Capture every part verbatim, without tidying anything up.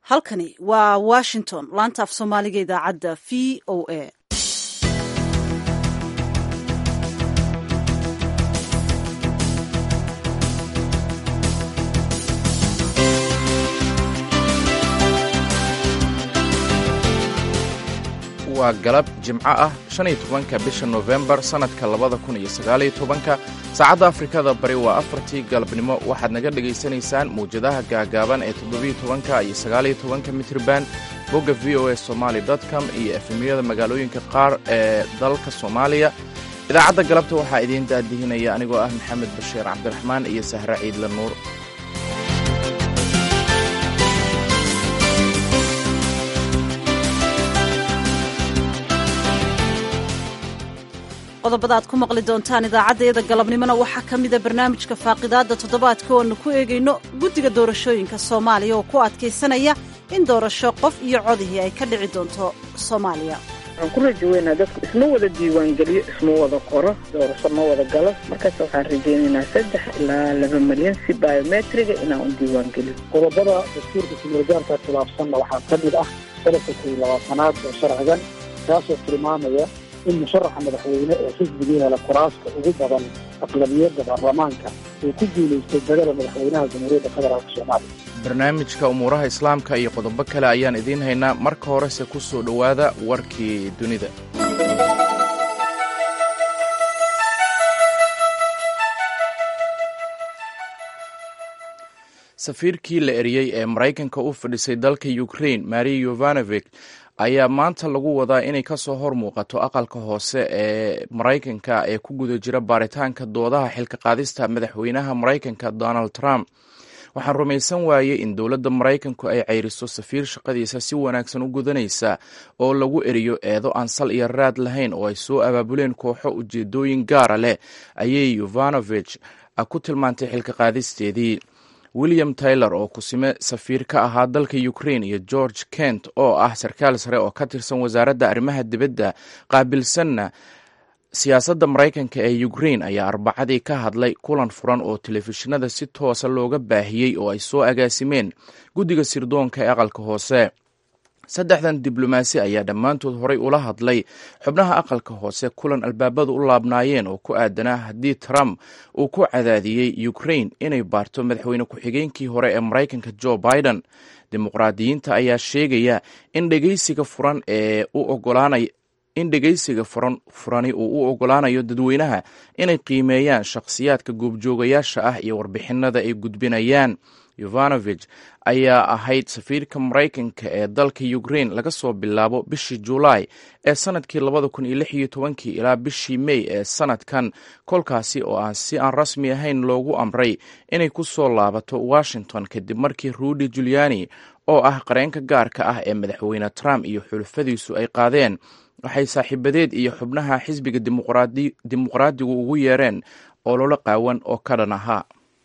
halkani waa washington laanta af soomaaliga idaacadda v o a waa galab jimco ah shan iyo tobanka bisha November sanadka labada kun iyo sagaal iyo tobanka saacadda Afrikada bari waa afartii galabnimo waxaad naga dhageysanaysaan muujadaha gaagaaban ee toddoba iyo tobanka iyo sagaal iyo tobanka mitriban bogga v o a somali dot com iyo efemiyada magaalooyinka qaar ee dalka Soomaaliya. idaacadda galabta waxaa idiin daadihinaya anigoo ah Maxamed Bashiir Cabdiraxmaan iyo Sahra Ciidla Nuur. qodobada aad ku maqli doontaan idaacaddayada galabnimona waxaa ka mida barnaamijka faaqidaadda toddobaadka oo aanu ku eegayno guddiga doorashooyinka soomaaliya oo ku adkaysanaya in doorasho qof iyo codihii ay ka dhici doonto soomaaliya. waxaan ku rajo weynaa dadku isma wada diiwaangeliyo isma wada qoro doorasho ma wada galo markaas waxaan rajaynaynaa saddex ilaa laba milyan si biometriga inaan u diiwaangeliyo. qodobada dastuurka kumulgaarka khilaafsanna waxaa ka mid ah qodobka kow iyo labaatanaad oo sharcigan kaasoo tilmaamaya in musharaxa madaxweyne ee xisbiga hela kuraaska ugu badan aqlabiyadda baarlamaanka uu ku guulaystay dagada madaxweynaha jamhuuriyadda federaalka soomaaliya. barnaamijka umuuraha islaamka iyo qodobo kale ayaan idiin haynaa. marka horese ku soo dhowaada warkii dunida. safiirkii la eriyey ee maraykanka u fadhisay dalka Ukraine Marie Yovanovich ayaa maanta lagu wadaa inay ka soo hor muuqato aqalka hoose ee maraykanka ee ku guda jira baaritaanka doodaha xilka qaadista madaxweynaha maraykanka Donald Trump. waxaan rumaysan waayey in dowladda maraykanku ay ceyriso safiir shaqadiisa si wanaagsan u gudanaysa oo lagu eriyo eedo aan sal iyo raad lahayn oo ay soo abaabuleen kooxo ujeedooyin gaara leh ayay Yovanovich ku tilmaantay xilka qaadisteedii. William Taylor oo kusime safiir ka ahaa dalka Ukraine iyo George Kent oo ah sarkaal sare oo ka tirsan wasaaradda arrimaha dibadda qaabilsanna siyaasadda maraykanka ee Ukraine ayaa arbacadii ka hadlay kulan furan oo telefishinada si toosa looga baahiyey oo ay soo agaasimeen guddiga sirdoonka ee aqalka hoose. saddexdan diblomaasi ayaa dhammaantood horay ula hadlay xubnaha aqalka hoose kulan albaabada u laabnaayeen oo ku aadanaa haddii Trump uu ku cadaadiyey Ukraine inay baarto madaxweyne ku-xigeenkii hore ee maraykanka Joe Biden. dimuqraadiyiinta ayaa sheegaya in dhegeysiga furan ee u ogolaanay in dhegeysiga furan furani uu u ogolaanayo dadweynaha inay qiimeeyaan shakhsiyaadka goobjoogayaasha ah iyo warbixinada ay gudbinayaan. Yovanovich ayaa ahayd safiirka maraykanka ee dalka Ukraine laga soo bilaabo bishii July ee sanadkii labada kun iyo lix iyo tobankii ilaa bishii May ee sanadkan, kolkaasi oo aan si aan rasmi ahayn loogu amray inay ku soo laabato Washington kadib markii Rudy Giuliani oo ah qareenka gaarka ah ee madaxweyne Trump iyo xulafadiisu ay qaadeen waxay saaxiibadeed iyo xubnaha xisbiga dimuqraadi dimuqraadigu ugu yeereen olole qaawan oo ka dhan ahaa.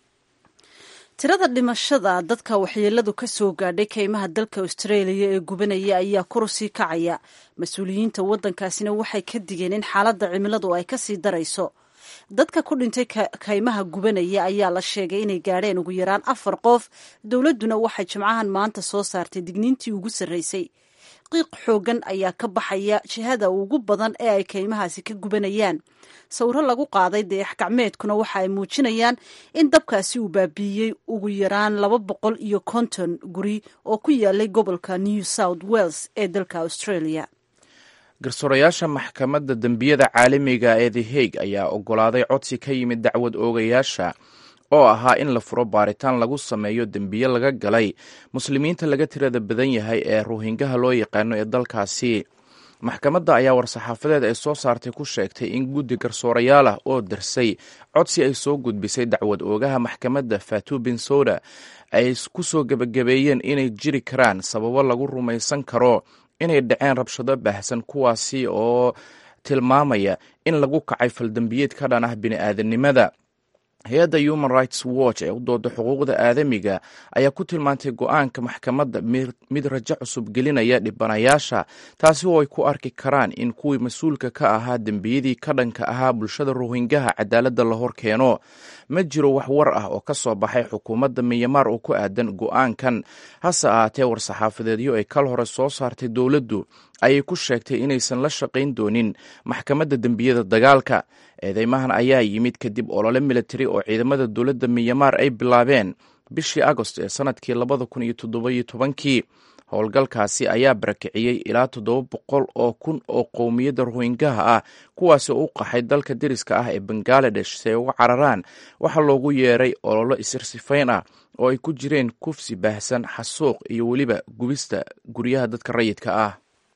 tirada dhimashada dadka waxyeeladu ka soo gaadhay kaymaha dalka Australia ee gubanaya ayaa kor u sii kacaya. mas-uuliyiinta waddankaasina waxay ka digeen in xaaladda cimiladu ay ka sii darayso. dadka ku dhintay kaymaha gubanaya ayaa la sheegay inay gaadheen ugu yaraan afar qof. dowladduna waxay jimcahan maanta soo saartay digniintii ugu sarraysay. qiiq xoogan ayaa ka baxaya jihada ugu badan ee ay kaymahaasi ka gubanayaan. sawiro lagu qaaday dayax gacmeedkuna waxa ay muujinayaan in dabkaasi uu baabiiyey ugu yaraan laba boqol iyo konton guri oo ku yaalay gobolka New South Wales ee dalka Australia. garsoorayaasha maxkamadda dembiyada caalamiga ee The Hague ayaa ogolaaday codsi ka yimid dacwad oogayaasha oo ahaa in la furo baaritaan lagu sameeyo dembiye laga galay muslimiinta laga tirada badan yahay ee Rohingya loo yaqaano ee dalkaasi. maxkamadda ayaa war-saxaafadeed ay soo saartay ku sheegtay in guddi garsoorayaal ah oo darsay codsi ay soo gudbisay dacwad oogaha maxkamadda Fatou Bensouda ay ku soo gebagabeeyeen inay jiri karaan sababo lagu rumaysan karo inay dhaceen rabshado baahsan kuwaasi oo tilmaamaya in lagu kacay faldambiyeed ka dhan ah bini'aadanimada. hay-adda Human Rights Watch ee u dooda xuquuqda aadamiga ayaa ku tilmaantay go-aanka maxkamadda mid rajo cusub gelinaya dhibanayaasha, taasi oo ay ku arki karaan in kuwii mas-uulka ka ahaa dembiyadii ka dhanka ahaa bulshada Rohingyaha cadaaladda la hor keeno. ma jiro wax war ah oo ka soo baxay xukuumadda myanmar oo ku aadan go'aankan. hase ahaatee war-saxaafadeedyo ay kal hore soo saartay dowladdu ayay ku sheegtay inaysan la shaqayn doonin maxkamadda dembiyada dagaalka. eedeymahan ayaa yimid kadib olole militari oo ciidamada dowladda myanmar ay bilaabeen bishii agost ee sanadkii labada kun iyo toddobiyo tobankii. howlgalkaasi ayaa barakiciyey ilaa toddoba boqol oo kun oo qowmiyadda rohingaha ah kuwaasi oo u qaxay dalka deriska ah ee bangaladesh si ay uga cararaan waxaa loogu yeeray ololo isirsifayn ah oo ay ku jireen kufsi baahsan, xasuuq iyo weliba gubista guryaha dadka rayidka ah.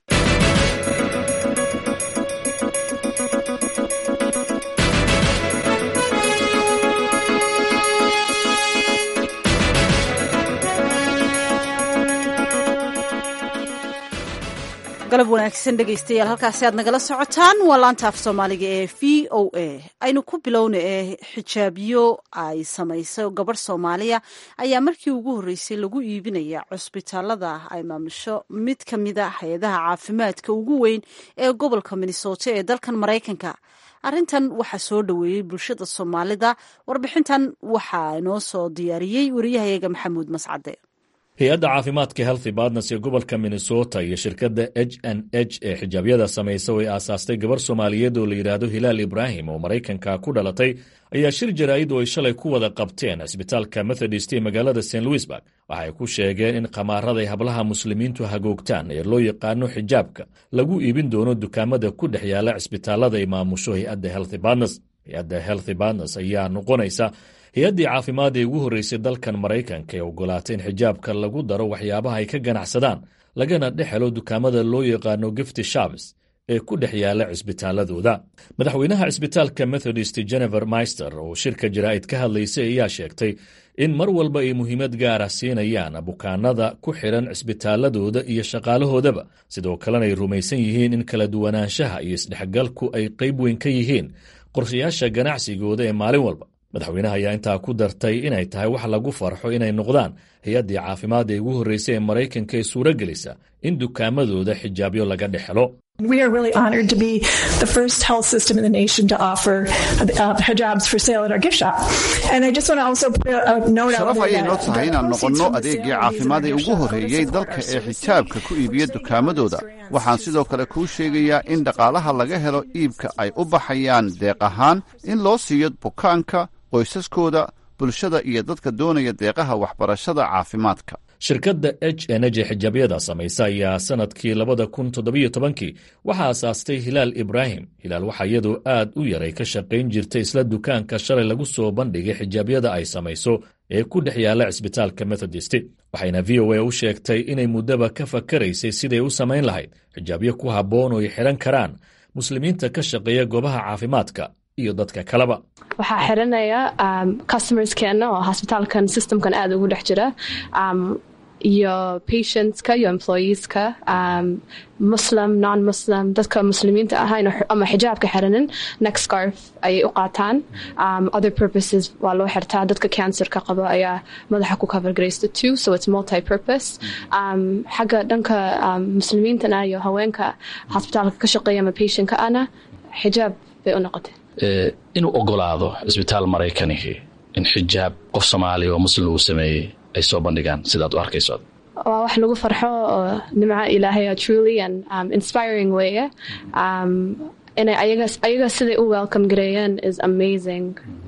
galab wanaagsan dhegaystayaal, halkaasi aad nagala socotaan waa laanta af soomaaliga ee v o a. aynu ku bilowna ee xijaabyo ay samayso gabadh soomaaliya ayaa markii ugu horreysay lagu iibinaya cusbitaalada ay maamusho mid ka mida hay-adaha caafimaadka ugu weyn ee gobolka minnesota ee dalkan maraykanka. arrintan waxaa soo dhoweeyey bulshada soomaalida. warbixintan waxaa inoo soo diyaariyey wariyahayaga maxamuud mascade. hay-adda caafimaadka healthy partners ee gobolka minnesota iyo shirkadda h n h ee xijaabyada samaysa way aasaastay gabar soomaaliyeed oo la yidhaahdo hilaal ibraahim oo maraykanka ku dhalatay ayaa shir jaraa'id oo ay shalay ku wada qabteen cisbitaalka methodist ee magaalada st louisburg waxay ku sheegeen in khamaaraday hablaha muslimiintu hagoogtaan ee loo yaqaano xijaabka lagu iibin doono dukaamada ku dhex yaala cisbitaalada ay maamusho hay-adda healthy partners. hay-adda healthy partners ayaa noqonaysa hay-addii caafimaad ee ugu horreysay dalkan maraykanka ee ogolaatay in xijaabka lagu daro waxyaabaha ay ka ganacsadaan lagana dhex helo dukaamada loo yaqaano gifty shops ee ku dhex yaala cisbitaaladooda. madaxweynaha cisbitaalka methodist jennifer meister oo shirka jaraa'id ka hadlaysay ayaa sheegtay in mar walba ay muhiimad gaara siinayaan bukaanada ku xidhan cisbitaaladooda iyo shaqaalahoodaba, sidoo kalena ay rumaysan yihiin in kala duwanaanshaha iyo isdhexgalku ay qayb weyn ka yihiin qorshayaasha ganacsigooda ee maalin walba. madaxweynaha ayaa intaa ku dartay inay tahay wax lagu farxo inay noqdaan hay-addii caafimaad ee ugu horreysay ee maraykanka ee suuro gelisa in dukaamadooda xijaabyo laga dhex helo. We are really honored to be the first health system in the nation to offer uh, hijabs for sale at our gift shop. And I just want to also put a note out sharaf ayay noo tahay inaan noqonno adeegii caafimaad ee ugu horreeyey dalka ee xijaabka ku iibiya dukaamadooda. waxaan sidoo kale kuu sheegayaa in dhaqaalaha laga helo iibka ay u baxayaan deeq ahaan in loo siiyo bukaanka, qoysaskooda, bulshada iyo dadka doonaya deeqaha waxbarashada caafimaadka. shirkadda h n h ee xijaabyada samaysa ayaa sanadkii labada kun toddobiyo tobankii waxaa aasaastay hilaal ibraahim. hilaal waxaa iyadoo aad u yaray ka shaqayn jirtay isla dukaanka shalay lagu soo bandhigay xijaabyada ay samayso ee ku dhex yaala cisbitaalka methodist. waxayna v o a u sheegtay inay muddaba ka fakaraysay siday u samayn lahayd xijaabyo ku habboon oo ay xidhan karaan muslimiinta ka shaqeeya goobaha caafimaadka iyo dadka kaleba. waxaa xiranaya um, customerskeenna oo hosbitaalkan systemkan aad ugu dhex jira um, iyo patientska iyo employeeska um, muslim non-muslim dadka muslimiinta ahayn ama xijaabka xiranin neck scarf ayay u qaataan. um, other purposes waa loo xirtaa. dadka cancerka qaba ayaa madaxa ku cover garaysta too, so it's multi-purpose. um, xagga dhanka um, muslimiintana iyo haweenka hosbitaalka ka shaqeeya ama patientka ana xijaab bay u noqotay. inuu ogolaado cisbitaal maraykanihii in xijaab qof soomaaliya oo muslim uu sameeyey ay soo bandhigaan sidaad u arkayso. waa wax lagu farxo oo nimca ilaahaya truly and um, inspiring weeye. um, inay ayaga ayaga siday u welcome gareeyeen is amazing.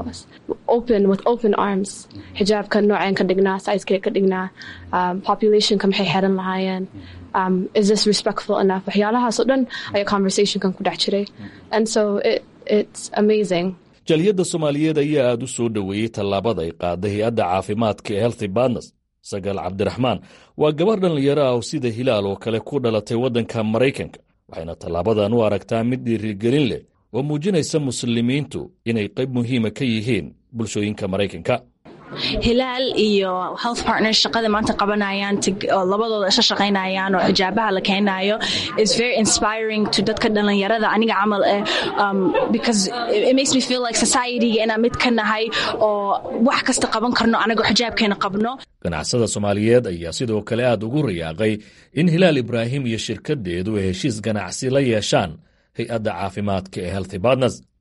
open with open arms. xijaabka nooceen ka dhignaa, sizekee ka dhignaa, um, populationka maxay xeran lahaayeen, um, is this respectful enough, waxyaalahaas oo dhan ayaa conversationkan ku dhex jiray. and so it It's amazing. jaliyadda soomaaliyeed ayaa aad u soo dhoweeyey tallaabada ay qaaday hay-adda caafimaadka ee healthy partners. sagaal cabdiraxmaan waa gabar dhallinyaro ah oo sida hilaal oo kale ku dhalatay waddanka maraykanka, waxayna tallaabadan u aragtaa mid dhiirigelin leh oo muujinaysa muslimiintu inay qayb muhiima ka yihiin bulshooyinka maraykanka. hilaal iyo health partners shaqada maanta qabanayaan oo labadooda isla shaqaynayaan oo xijaabaha la keenayo is very inspiring to dadka dhalinyarada aniga camal eh um, because it makes me feel like society-ga inaan mid ka nahay oo wax kasta qaban karno anagoo xijaabkeena qabno. ganacsada soomaaliyeed ayaa sidoo kale aad ugu riyaaqay in hilaal ibraahim iyo shirkadeedu ay heshiis ganacsi la yeeshaan hay-adda caafimaadka ee healthy partners.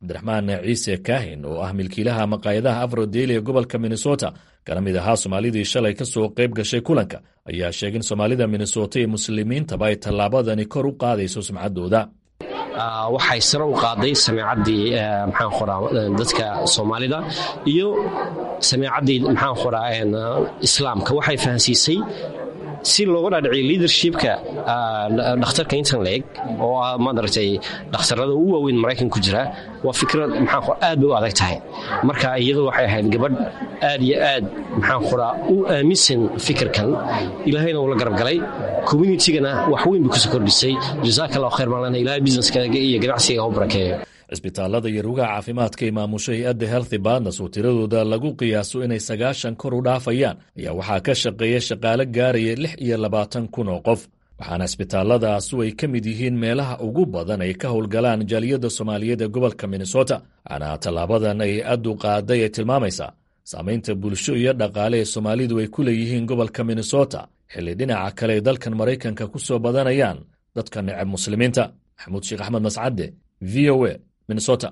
cabdiraxmaan ciise kaahin oo ah milkiilaha maqaayadaha afrodeli ee gobolka minnesota kana mid ahaa soomaalidii shalay ka soo qayb gashay kulanka ayaa sheegay in soomaalida minnesota iyo muslimiintaba ay tallaabadani kor u qaadayso sumcaddooda. waxay sare u qaaday samiicaddii maxaan qoraa dadka Soomaalida iyo samiicaddii maxaan qoraa islaamka. waxay fahansiisay si looga dhaadhiciyo leadershipka dhakhtarka intan leeg oo madartay dhakhtarada ugu waaweyn Mareykanka ku jira. waa fikrad maxaan qoraa aad bay u adag tahay. marka iyadoo waxay ahayd gabadh aad iyo aad maxaan qoraa u aaminsan fikirkan, ilaahayna uu la garab galay, community-gana wax weyn buu ku soo kordhisay. jazakallahu khayr malana ilaahay businesskaaga iyo ganacsiga u barakeeyo. cisbitaalada iyo rugaha caafimaadka ee maamusha hay-adda Healthy Partners oo tiradooda lagu qiyaaso inay sagaashan kor u dhaafayaan ayaa waxaa ka shaqeeya shaqaale gaaraya lix iyo labaatan kun oo qof, waxaana cisbitaaladaasu ay ka mid yihiin meelaha ugu badan ay ka howlgalaan jaaliyadda Soomaaliyeed ee gobolka Minnesota. waxaana tallaabadan ay aad u qaaday ay tilmaamaysaa saamaynta bulsho iyo dhaqaale ee Soomaalidu ay ku leeyihiin gobolka Minnesota xilli dhinaca kale ay dalkan Maraykanka ku soo badanayaan dadka necab muslimiinta. Maxamuud Sheekh Axmed Mascade, V O A, Minnesota.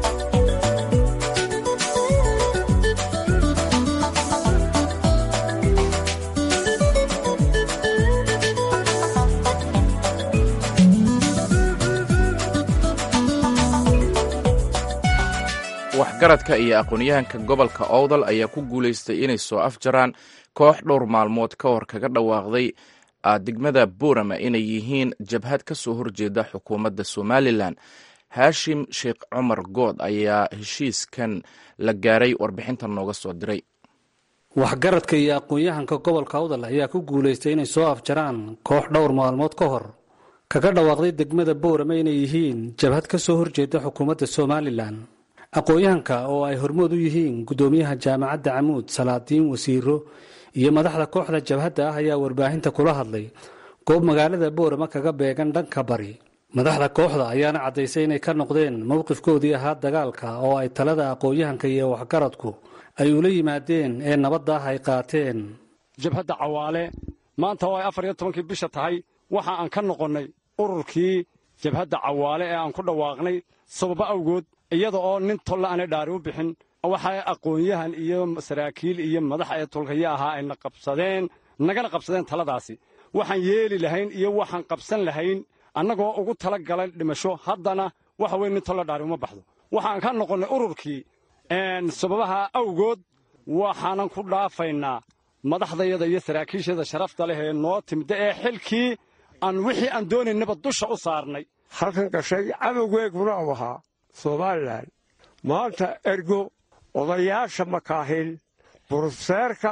waxgaradka iyo aqoon-yahanka gobolka Owdal ayaa ku guulaystay inay soo afjaraan koox dhowr maalmood ka hor kaga dhawaaqday degmada Boorama inay yihiin jabhad ka soo horjeeda xukuumadda Somalilan. Haashim Sheekh Cumar Good ayaa heshiiskan la gaaray warbixintan nooga soo diray. waxgaradka iyo aqoon-yahanka gobolka Owdal ayaa ku guulaystay inay soo afjaraan koox dhowr maalmood ka hor kaga dhawaaqday degmada Boorama inay yihiin jabhad ka soo horjeeda xukuumadda Somalilan. aqoon-yahanka oo ay hormood u yihiin gudoomiyaha jaamacadda Camuud, salaadiin, wasiiro iyo madaxda kooxda jabhadda ah ayaa warbaahinta kula hadlay goob magaalada Boorama kaga beegan dhanka bari. madaxda kooxda ayaana caddaysay inay ka noqdeen mowqifkoodii ahaa dagaalka oo ay talada aqoon-yahanka iyo waxgaradku ay ula yimaadeen ee nabadda ah ay qaateen. jabhadda Cawaale maanta oo ay afar iyo tobankii bisha tahay waxa aan ka noqonnay ururkii jabhadda Cawaale ee aan ku dhawaaqnay sababo awgood, iyada oo nin tolla aanay dhaari u bixin. waxay aqoon-yahan iyo saraakiil iyo madax ee tolkaya ahaa ay na qabsadeen nagana qabsadeen taladaasi. waxaan yeeli lahayn iyo waxaan qabsan lahayn annagoo ugu tala galay dhimasho, haddana waxa weyn nin tolla dhaari uma baxdo. waxaan ka noqonnay ururkii sababaha awgood. waxaanan ku dhaafaynaa madaxdayada iyo saraakiishada sharafta leh ee noo timida ee xilkii aan wixii aan doonaynaba dusha u saarnay. halkan gashay cadowgeeguna u ahaa Somalilan. maanta ergo odayaasha makaahil, burseerka,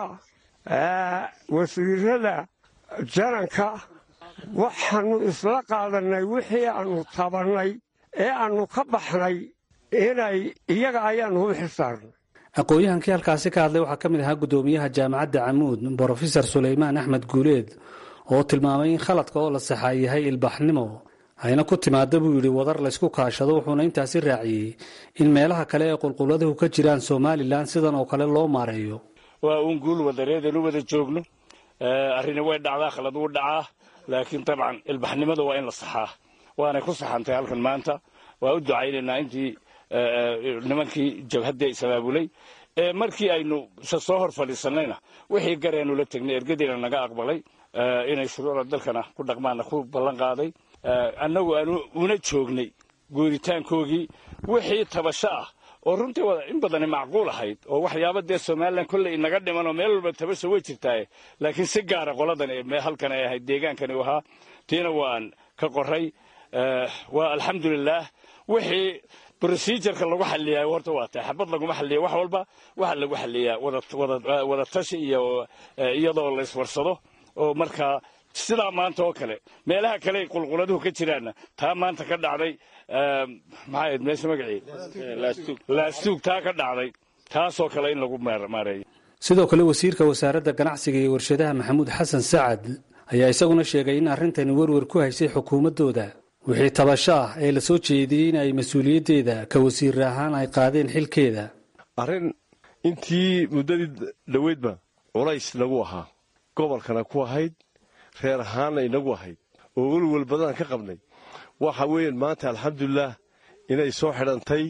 wasiirada, jananka, waxaannu isla qaadannay wixii aannu tabannay ee aannu ka baxnay inay iyaga ayaannu u xilsaarnay. aqoon-yahankii halkaasi ka hadlay waxaa ka mid ahaa gudoomiyaha jaamacadda Camuud, brofesor Suleymaan Axmed Guuleed, oo tilmaamay in khaladka oo la saxaa yahay ilbaxnimo ayna ku timaada buu yidhi wadar laysku kaashado. wuxuuna intaasi raaciyey in meelaha kale ee qulquladuhu ka jiraan Somalilan sidan oo kale loo maareeyo. waa uun guul wadareedanu wada joogno. arrini way dhacdaa, khalad wuu dhacaa, laakiin dabcan ilbaxnimada waa in la saxaa. waanay ku saxantay halkan maanta. waa u ducaynaynaa intii nimankii jabhadda isabaabulay. markii aynu soo hor fadhiisannayna wixii gareenu la tegnay, ergadiina naga aqbalay inay shuruucda dalkana ku dhaqmaana ku ballan qaaday. annagu aanu una joognay guuritaankoogii wixii tabasho ah oo runtii in badani macquul ahayd oo waxyaaba dee Somalilan kolley inaga dhiman oo meel walba tabasho way jirtaa, laakiin si gaara qoladan ee halkan ay ahayd deegaankani ahaa tiina waan ka qoray. waa alxamdulilaah. wixii procedureka lagu xalliyaa horta waa tahay xabad laguma xalliya wax walba. waxa lagu xalliyaa wada tashi iyo iyadoo la iswarsado oo markaa sidaa maanta oo kale meelaha kale qulquladuhu ka jiraanna taa maanta ka dhacday. maxay meesha magacii laastuug taa ka dhacday taasoo kale in lagu maareeyo. sidoo kale wasiirka wasaaradda ganacsiga iyo warshadaha Maxamuud Xasan Sacad ayaa isaguna sheegay in arrintani werwer ku haysay xukuumaddooda. wixii tabasho ah ee la soo jeediyey in ay mas-uuliyaddeeda ka wasiir ahaan ay qaadeen xilkeeda. arrin intii muddadii dhoweydba culays nagu ahaa, gobolkana ku ahayd, reer ahaanna inagu ahayd oo welwel badan ka qabnay. waxa weeyaan maanta alxamdulilaah inay soo xidhantay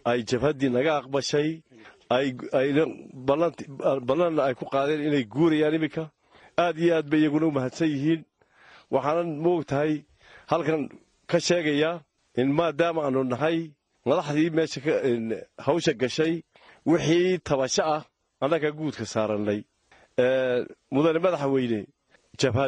ay jabhaddii naga aqbashay ayna ballanna ay ku qaadeen inay guurayaan iminka aad iyo aad bay iyaguna u mahadsan yihiin waxaanan moogtahay halkan ka sheegayaa in maadaama aanu nahay madaxdii meesha hawsha gashay wixii tabasho ah annaga guudka saarannay mudane madaxweyne jabhad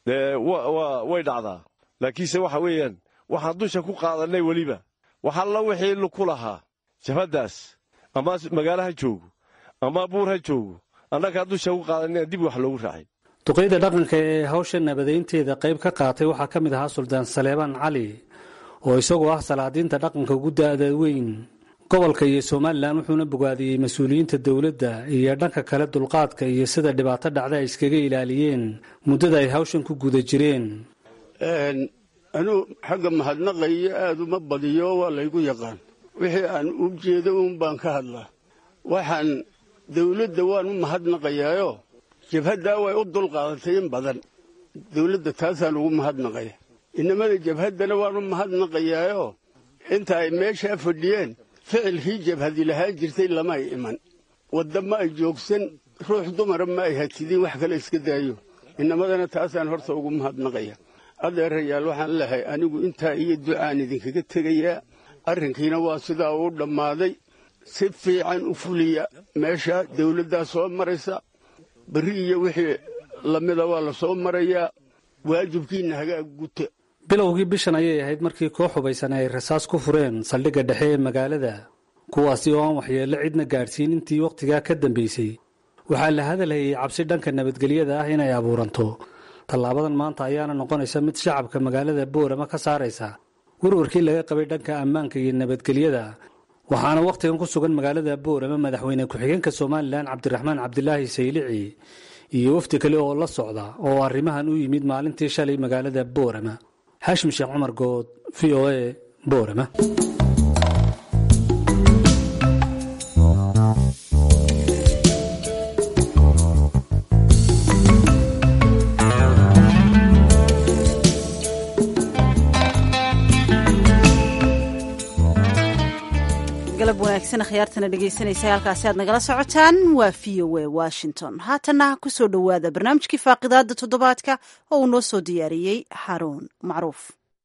way dhacdaa laakiinse waxa weeyaan waxaan dusha ku qaadannay weliba waxalla wixii ku lahaa jabhaddaas ama magaalo ha joogo ama buur ha joogo annagaa dusha ku qaadanay dib wax loogu raacay duqeyda dhaqanka ee hawsha nabadeynteeda qayb ka qaatay waxaa ka mid ahaa suldaan saleebaan cali oo isagoo ah salaadiinta dhaqanka ugu da'da weyn gobolka iyo somalilan wuxuuna bogaadiyey mas-uuliyiinta dowladda iyo dhanka kale dulqaadka iyo sida dhibaato dhacda ay iskaga ilaaliyeen muddada ay hawshan ku guda jireen anuu xagga mahadnaqayo aad uma badiyo waa laygu yaqaan wixii aan u jeedo uun baan ka hadlaa waxaan dawladda waan u mahadnaqayaayo jabhaddaa way u dulqaadatay in badan dawladda taasaan ugu mahadnaqaya inamada jabhaddana waan u mahadnaqayaayo inta ay meeshaa fadhiyeen ficilkii jabhadi lahaan jirtay lama ay iman wadda ma ay joogsan ruux dumara ma ay hatidin wax kale iska daayo inamadana taasaan horta ugu mahadnaqaya adeerayaal waxaan lehay anigu intaa iyo ducaan idinkaga tegayaa arrinkiina waa sidaa uu dhammaaday si fiican u fuliya meesha dawladdaa soo maraysa berri iyo wixii lamida waa la soo marayaa waajibkiinna hagaag guta bilowgii bishan ayay ahayd markii koox hubaysan ay rasaas ku fureen saldhigga dhexe ee magaalada kuwaasi oo aan waxyeello cidna gaadhsiin intii wakhtigaa ka dambaysay waxaa la hadalhayay cabsi dhanka nabadgelyada ah inay abuuranto tallaabadan maanta ayaana noqonaysa mid shacabka magaalada boorama ka saaraysa warwarkii laga qabay dhanka ammaanka iyo nabadgelyada waxaana wakhtigan ku sugan magaalada boorama madaxweyne ku-xigeenka somalilan cabdiraxmaan cabdilaahi saylici iyo wafdi kale oo la socda oo arrimahan u yimid maalintii shalay magaalada boorama xaashim sheekh cumar good v o a boorama wanaagsan khiyaartana dhegaysanaysa halkaasi aad nagala socotaan waa v o a washington haatana ku soo dhowaada barnaamijkii faaqidaada toddobaadka oo uu noo soo diyaariyey xaruun macruuf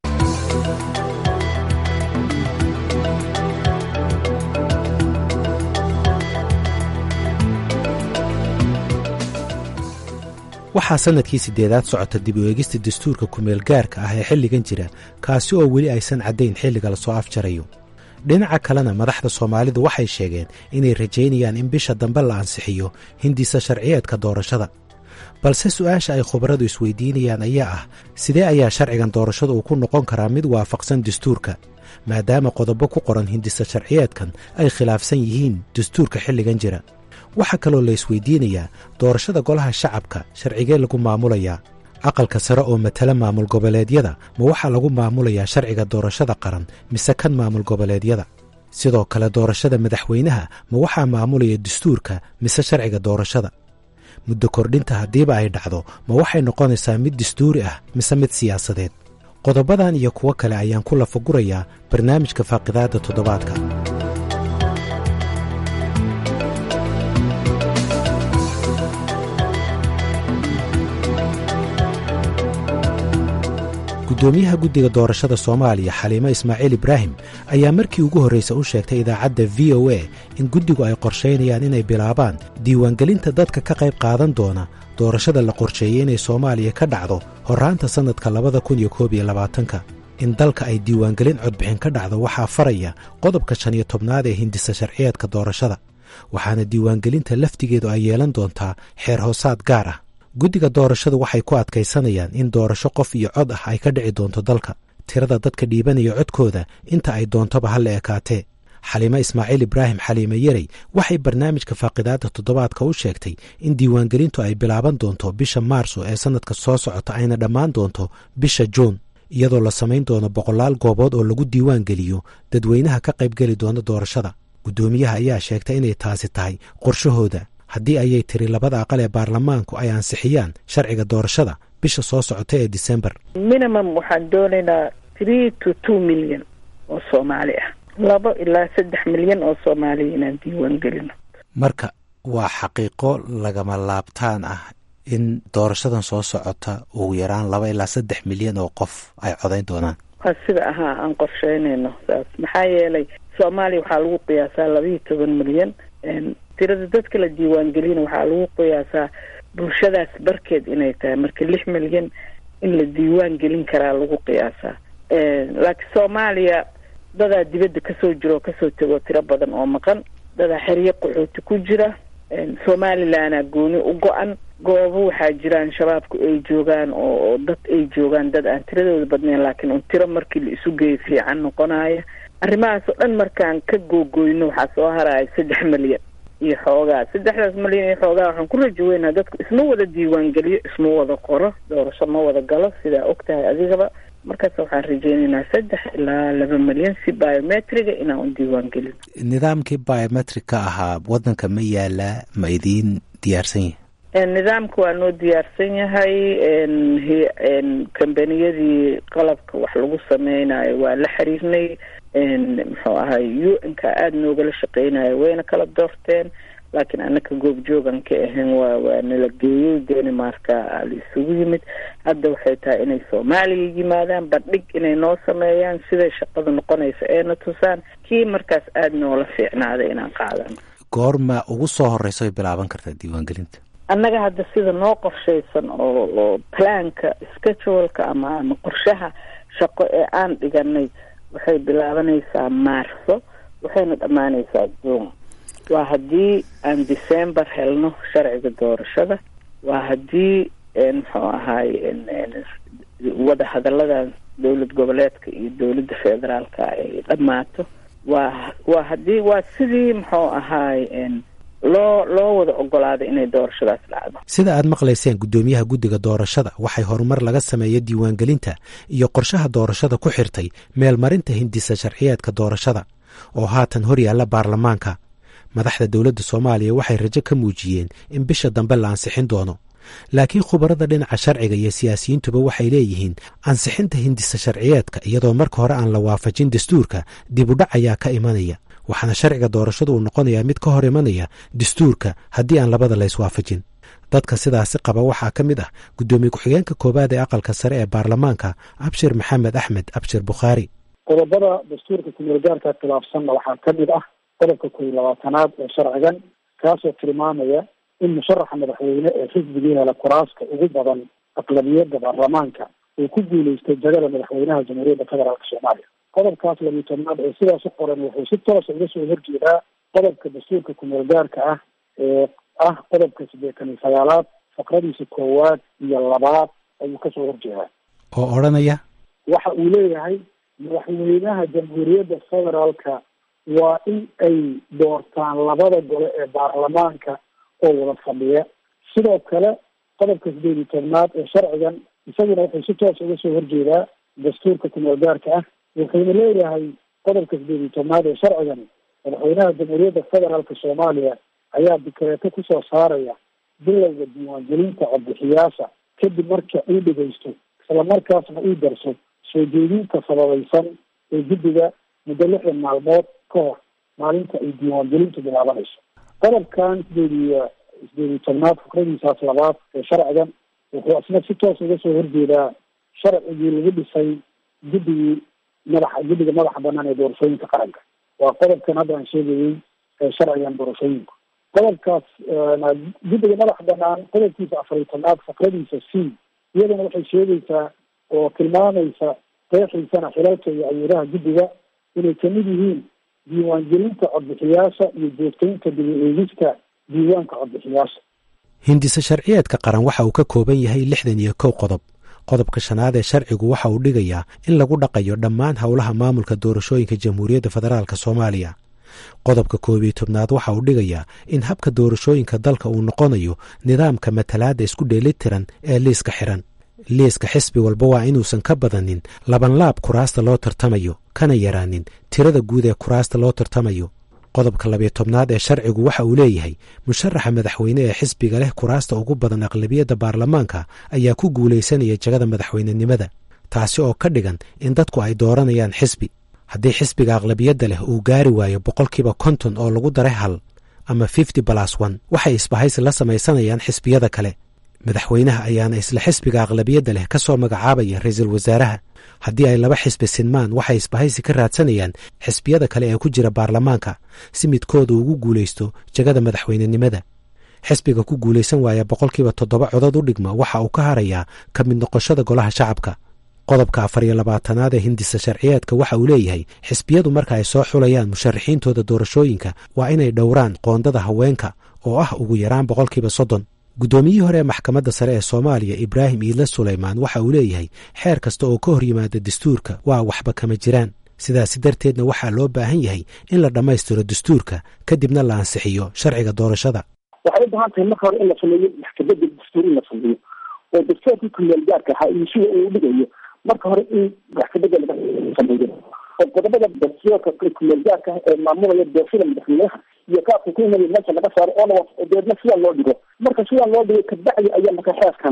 waxaa sanadkii siddeedaad socota dib u eegista dastuurka kumeel gaarka ah ee xilligan jira kaasi oo weli aysan caddayn xilliga lasoo afjarayo dhinaca kalena madaxda soomaalidu waxay sheegeen inay rajaynayaan in bisha dambe la ansixiyo hindisa sharciyeedka doorashada balse su'aasha ay khubaradu isweydiinayaan ayaa ah sidee ayaa sharcigan doorashada uu ku noqon karaa mid waafaqsan dastuurka maadaama qodobo ku qoran hindisa sharciyeedkan ay khilaafsan yihiin dastuurka xilligan jira waxaa kaloo la isweydiinayaa doorashada golaha shacabka sharcigee lagu maamulayaa aqalka sare oo matala maamul goboleedyada ma waxaa lagu maamulayaa sharciga doorashada qaran mise kan maamul goboleedyada sidoo kale doorashada madaxweynaha ma waxaa maamulaya dastuurka mise sharciga doorashada muddo kordhinta haddiiba ay dhacdo ma waxay noqonaysaa mid dastuuri ah mise mid siyaasadeed qodobadan iyo kuwo kale ayaan ku lafagurayaa barnaamijka faaqidaadda toddobaadka gudoomiyaha guddiga doorashada soomaaliya xaliimo ismaaciil ibraahim ayaa markii ugu horraysa u sheegtay idaacadda v o a in guddigu ay qorshaynayaan inay bilaabaan diiwaangelinta dadka ka qayb qaadan doona doorashada la qorsheeyey inay soomaaliya ka dhacdo horraanta sannadka labada kun iyo koob iyo labaatanka in dalka ay diiwaangelin codbixin ka dhacdo waxaa faraya qodobka shan iyo tobnaad ee hindisa sharciyeedka doorashada waxaana diiwaangelinta laftigeedu ay yeelan doontaa xeer hoosaad gaar ah guddiga doorashadu waxay ku adkaysanayaan in doorasho qof iyo cod ah ay ka dhici doonto dalka tirada dadka dhiibanaya codkooda inta ay doontoba ha la ekaatee xaliimo ismaaciil ibraahim xaliime yarey waxay barnaamijka faaqidaadda toddobaadka u sheegtay in diiwaangelintu ay bilaaban doonto bisha maarso ee sannadka soo socota ayna dhammaan doonto bisha juun iyadoo la samayn doono boqolaal goobood oo lagu diiwaangeliyo dadweynaha ka qaybgeli doona doorashada guddoomiyaha ayaa sheegtay inay taasi tahay qorshahooda haddii ayay tiri labada aqal ee baarlamaanku ay ansixiyaan sharciga doorashada bisha soo socota ee disembar minimum waxaan doonaynaa three to two milyan oo soomaali ah labo ilaa saddex milyan oo soomaaliya inaan diiwaan gelino. marka waa xaqiiqo lagama laabtaan ah in doorashadan soo socota ugu yaraan laba ilaa saddex milyan oo qof ay codayn doonaan. waa sida ahaa aan qorsheynayno saas maxaa yeelay soomaaliya waxaa lagu qiyaasaa labaiyo toban milyan tirada dadka la diiwaangelina waxaa lagu qiyaasaa bulshadaas barkeed inay tahay marka lix milyan in la diiwaan gelin karaa lagu qiyaasaa. laakiin soomaaliya dadaa dibadda kasoo jiro oo kasoo tego tiro badan oo maqan, dadaa xeryo qaxooti ku jira, somalilanaa gooni u go-an, goobo waxaa jiraan shabaabku ay joogaan oo dad ay joogaan dad aan tiradooda badnayn laakiin un tiro markii la isu geeyo fiican noqonaya. arrimahaas oo dhan markaan ka googoyno waxaa soo haraya saddex milyan iyo xoogaa. saddexdaas milyan iyo xoogaa waxaan ku rajo weynaa dadku isma wada diiwaangeliyo, isma wada qoro, doorasho ma wada galo sidaa og tahay adigaba. markaas waxaan rajeynaynaa saddex ilaa laba milyan si biometriga inaan u diiwaan gelino. nidaamkii biometric-ka ahaa waddanka ma yaalaa, ma idiin diyaarsan yahay? nidaamka waa noo diyaarsan yahay. kambaniyadii qalabka wax lagu sameynayo waa la xiriirnay. muxuu ahay u n ka aada noogala shaqeynayo wayna kala doorteen, laakiin anaka goobjoogan ka ahayn waa waa nala geeyey Denmarka la isugu yimid. hadda waxay tahay inay Soomaaliya yimaadaan bandhig inay noo sameeyaan siday shaqada noqonaysa eena tusaan kii markaas aada noola fiicnaaday inaan qaadano. goorma ugu soo horeysa ay bilaaban kartaa diiwaangelinta? annaga hadda sida noo qorshaysan oo oo planka scheduleka ama ama qorshaha shaqo ee aan dhiganay waxay bilaabanaysaa maarso waxayna dhammaanaysaa juun. waa haddii aan december helno sharciga doorashada, waa haddii muxuu ahaay wada hadaladan dowlad goboleedka iyo dowladda federaalka ay dhammaato, waa waa haddii waa sidii muxuu ahaay loo loo wada ogolaaday inay doorashadaas dhacdo. sida aad maqlayseen guddoomiyaha guddiga doorashada waxay horumar laga sameeyey diiwaangelinta iyo qorshaha doorashada ku xirtay meelmarinta hindisa sharciyeedka doorashada oo haatan hor yaalla baarlamaanka. madaxda dowladda soomaaliya waxay rajo ka muujiyeen in bisha dambe la ansixin doono, laakiin khubarada dhinaca sharciga iyo siyaasiyiintuba waxay leeyihiin ansixinta hindisa sharciyeedka iyadoo marka hore aan la waafajin dastuurka dib u dhac ayaa ka imanaya, waxaana sharciga doorashadu uu noqonayaa mid ka hor imanaya dastuurka haddii aan labada la iswaafajin. dadka sidaasi qaba waxaa ka mid ah guddoomiye ku-xigeenka koowaad ee aqalka sare ee baarlamaanka abshir maxamed axmed abshir bukhaari. qodobada dastuurka kumeelgaarka khilaafsanna waxaa ka mid ah qodobka kow iyo labaatanaad ee sharcigan kaasoo tilmaamaya in musharaxa madaxweyne ee xisbigii hela kuraaska ugu badan aqlabiyadda baarlamaanka uu ku guuleystay jagada madaxweynaha jamhuuriyadda federaalka soomaaliya. qodobkaas labiyo tobnaad ee sidaas u qoran wuxuu si toosa uga soo horjeedaa qodobka dastuurka kumeelgaarka ah ee ah qodobka siddeetan iyo sagaalaad faqradiisa koowaad iyo labaad ayuu kasoo horjeedaa oo odhanaya waxa uu leeyahay madaxweynaha jamhuuriyadda federaalka waa in ay doortaan labada gole ee baarlamaanka oo wada fadhiya. sidoo kale qodobka sideed iyo tobnaad ee sharcigan isaguna wuxuu si toos uga soo horjeedaa dastuurka kumeelgaarka ah, wuxuuna leeyahay qodobka sideed iyo tobnaad ee sharcigan madaxweynaha jamhuuriyadda federaalka soomaaliya ayaa dikreeto kusoo saaraya bilowga diiwaangelinta codbixiyaasha kadib marka uu dhegeysto islamarkaasna uu darso soo jeedinta sababaysan ee guddiga muddo lixdan maalmood ka hor maalinta ay diiwaangelintu bilaabanayso. qodobkan sideed iyo sideed iyo tobnaad fikradiisaas labaad ee sharcigan wuxuu isna si toos uga soo horjeedaa sharcigii lagu dhisay guddigii madaxa guddiga madaxa banaan ee doorashooyinka qaranka. waa qodobkan hadda aan sheegayey ee sharcigan doorashooyinka. qodobkaas guddiga madaxa banaan qodobkiisa afar iyo tobnaad fikradiisa c iyadana waxay sheegaysaa oo tilmaamaysa qeexiisana xilalka iyo awoolaha guddiga inay kamid yihiin diiwaangelinta codbixiyaasha iyo joogtaynta dib u eegista diiwaanka codbixiyaasha. hindisa sharciyeedka qaran waxa uu ka kooban yahay lixdan iyo kow qodob. qodobka shanaad ee sharcigu waxa uu dhigayaa in lagu dhaqayo dhammaan howlaha maamulka doorashooyinka jamhuuriyadda federaalka soomaaliya. qodobka koob iyo tobnaad waxa uu dhigayaa in habka doorashooyinka dalka uu noqonayo nidaamka matalaadda isku dheelitiran ee liiska xiran. liiska xisbi walba waa inuusan ka badanin labanlaab kuraasta loo tartamayo kana yaraanin tirada guud ee kuraasta loo tartamayo. qodobka labiyo tobnaad ee sharcigu waxa uu leeyahay musharaxa madaxweyne ee xisbiga leh kuraasta ugu badan aqlabiyadda baarlamaanka ayaa ku guulaysanaya jagada madaxweynenimada, taasi oo ka dhigan in dadku ay dooranayaan xisbi. haddii xisbiga aqlabiyadda leh uu gaari waayo boqolkiiba konton oo lagu daray hal ama fifty plus one waxay isbahaysi la samaysanayaan xisbiyada kale madaxweynaha ayaana isla xisbiga aqlabiyadda leh ka soo magacaabaya ra-iisul wasaaraha haddii ay laba xisbi sinmaan waxay isbahaysi ka raadsanayaan xisbiyada kale ee ku jira baarlamaanka si midkooda ugu guulaysto jagada madaxweynenimada xisbiga ku guulaysan waaya boqolkiiba toddoba codod u dhigma waxa uu ka harayaa ka mid noqoshada golaha shacabka qodobka afar iyo labaatanaad ee hindisa sharciyeedka waxa uu leeyahay xisbiyadu marka ay soo xulayaan musharaxiintooda doorashooyinka waa inay dhowraan qoondada haweenka oo ah ugu yaraan boqolkiiba soddon guddoomiyihii hore ee maxkamadda sare ee soomaaliya ibraahim iidle sulaymaan waxa uu leeyahay xeer kasta oo ka hor yimaada dastuurka waa waxba kama jiraan sidaasi darteedna waxaa loo baahan yahay in la dhammaystiro dastuurka kadibna la ansixiyo sharciga doorashada waxay u baahan tahay marka hore in la sameeyo maxkamadda dastuur in la sameeyo oo dastuurkii kumeel gaarka ahaa iyo sida uu dhigayo marka hore in maxkamadda laga sameeyo oo qodobada dastuurka kumeel gaarka ee maamulaya doorashada madaxweynaha iyo kaabka ku imaya meesha laga saaro oona deedna sidaa loo dhigo marka sidaa loo dhigo kabacdi ayaa marka xeerkan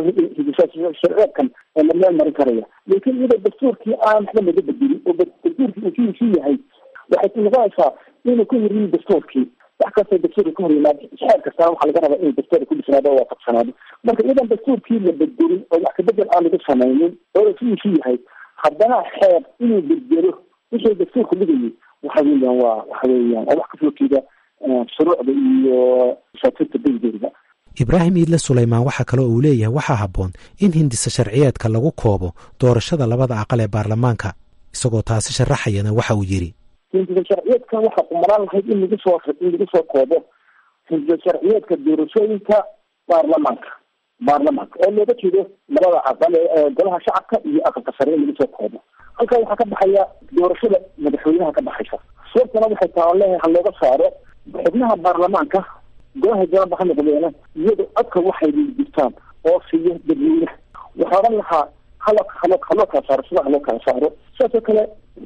sharceedkan la meel marin karaya laakiin iyadoo dastuurkii aan waxba laga bedelin oo dastuurkii uu sidiisii yahay waxay noqonaysaa inuu ka hor yimi dastuurkii wax kastoo dastuurka ka hor yimaado xeer kastana waxaa laga rabaa inuu dastuurka ku dhisnaado oo waafaqsanaado marka iyadan dastuurkii la bedelin oo wax kabedel aan laga samaynin oo sidiisii yahay haddana xeer inuu bedelo wixii dastuurka dhigayay waxa weeyaan waa waxa weeyaan oo wax ka soo jeeda shuruucda iyo shaatiirta degdegga ibraahim iidle sulaymaan waxaa kaloo uu leeyahay waxaa habboon in hindisa sharciyeedka lagu koobo doorashada labada aqal ee baarlamaanka isagoo taasi sharaxayana waxa uu yidhi hindisa sharciyeedka waxaa umaraan lahayd in lagu soo in lagu soo koobo hindisa sharciyeedka doorashooyinka baarlamaanka baarlamaanka oo looga jeedo labada aqal ee golaha shacabka iyo aqalka sare in lagu soo koobo halkaa waxaa ka baxaya doorashada madaxweynaha ka baxaysa sababtana waxay taa leeyahay ha looga saaro xubnaha baarlamaanka golaha janaba ha noqdeena iyadoo codka waxay jirtaan oo siiyo dadweynaha waxaa odhan lahaa halo halo haloo kala saaro sida haloo kala saaro sidaasoo kale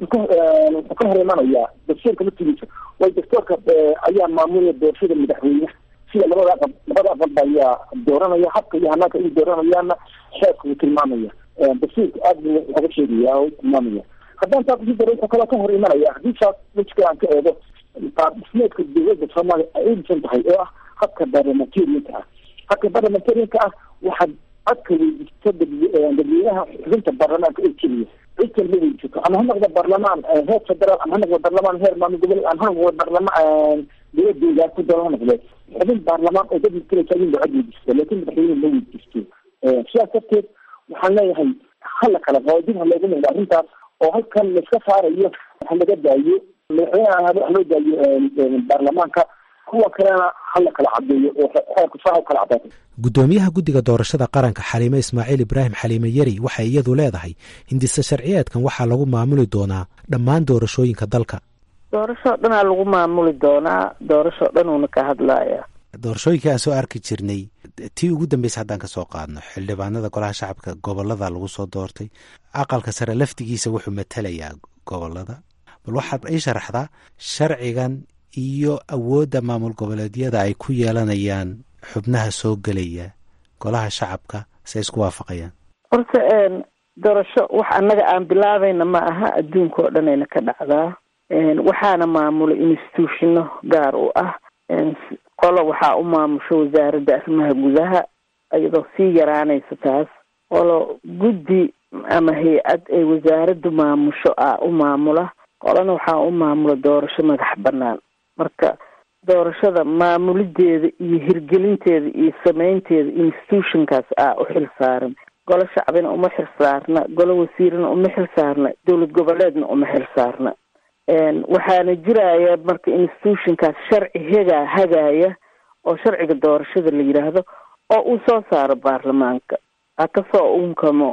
wuxuu ka hor imanayaa dastuurka laftigiisa way dastuurka ayaa maamulaya doorashada madaxweynaha sida labada aqal labada aqalba ayaa dooranaya habka iyo hanaanka ay dooranayaana xeerka uu tilmaamaya dastuurka aad buu oga sheegaya oo tilmaamaya haddaan taa kusii daro wuxuu kaloo ka hor imanaya haddii saas wejka aan ka eego qaab dhismeedka dowladda soomaaliya ay u dhisan tahay oo ah habka barlamentarianka ah habka barlamentarianka ah waxaad codka weydiisto dadweynaha xubinta baarlamaanka oo keliya cid kalma weydiisato ama ha noqdo baarlamaan heer federaal ama ha noqdo baarlamaan heer maamul goboleed ama ha noqdo baarlamaan dowladdeeda ku dalo ha noqdee xubin baarlamaan oo dad mataleysa in la cod weydiisto laakiin madaxweyne ma weydiisto sidaas darteed waxaan leeyahay hala kala qabo dib ha loogu noqdo arrintaas oo halkan laiska saarayo ha laga daayo madaxweynaha ha loo daayo baarlamaanka kuwa kalena hala kala cadeeyo oo xeerku saa kala cadaato guddoomiyaha guddiga doorashada qaranka xaliime ismaaciil ibraahim xaliime yari waxay iyadu leedahay hindisa sharciyeedkan waxaa lagu maamuli doonaa dhammaan doorashooyinka dalka doorashoo dhanaa lagu maamuli doonaa doorashoo dhan uuna ka hadlaya doorashooyinkii aan soo arki jirnay tii ugu dambeysa haddaan ka soo qaadno xildhibaanada golaha shacabka gobolada lagu soo doortay aqalka sare laftigiisa wuxuu matalayaa gobolada bal waxaad ii sharaxdaa sharcigan iyo awoodda maamul goboleedyada ay ku yeelanayaan xubnaha soo gelaya golaha shacabka say isku waafaqayaan horta doorasho wax annaga aan bilaabayna ma aha adduunka oo dhanayna ka dhacdaa waxaana maamula institutionno gaar u ah qolo waxaa u maamusho wasaaradda arrimaha gudaha iyadoo sii yaraanaysa taas qolo guddi ama hay-ad ay wasaaraddu maamusho ah u maamula qolana waxaa u maamula doorasho madax bannaan marka doorashada maamulideeda iyo hirgelinteeda iyo samaynteeda institutionkaas ah u xil saaran golo shacbina uma xil saarna golo wasiirna uma xil saarna dowlad goboleedna uma xil saarna waxaana jiraya marka institutionkaas sharci hegaa hagaaya oo sharciga doorashada la yidhaahdo oo uu soo saaro baarlamaanka ha kasoo unkamo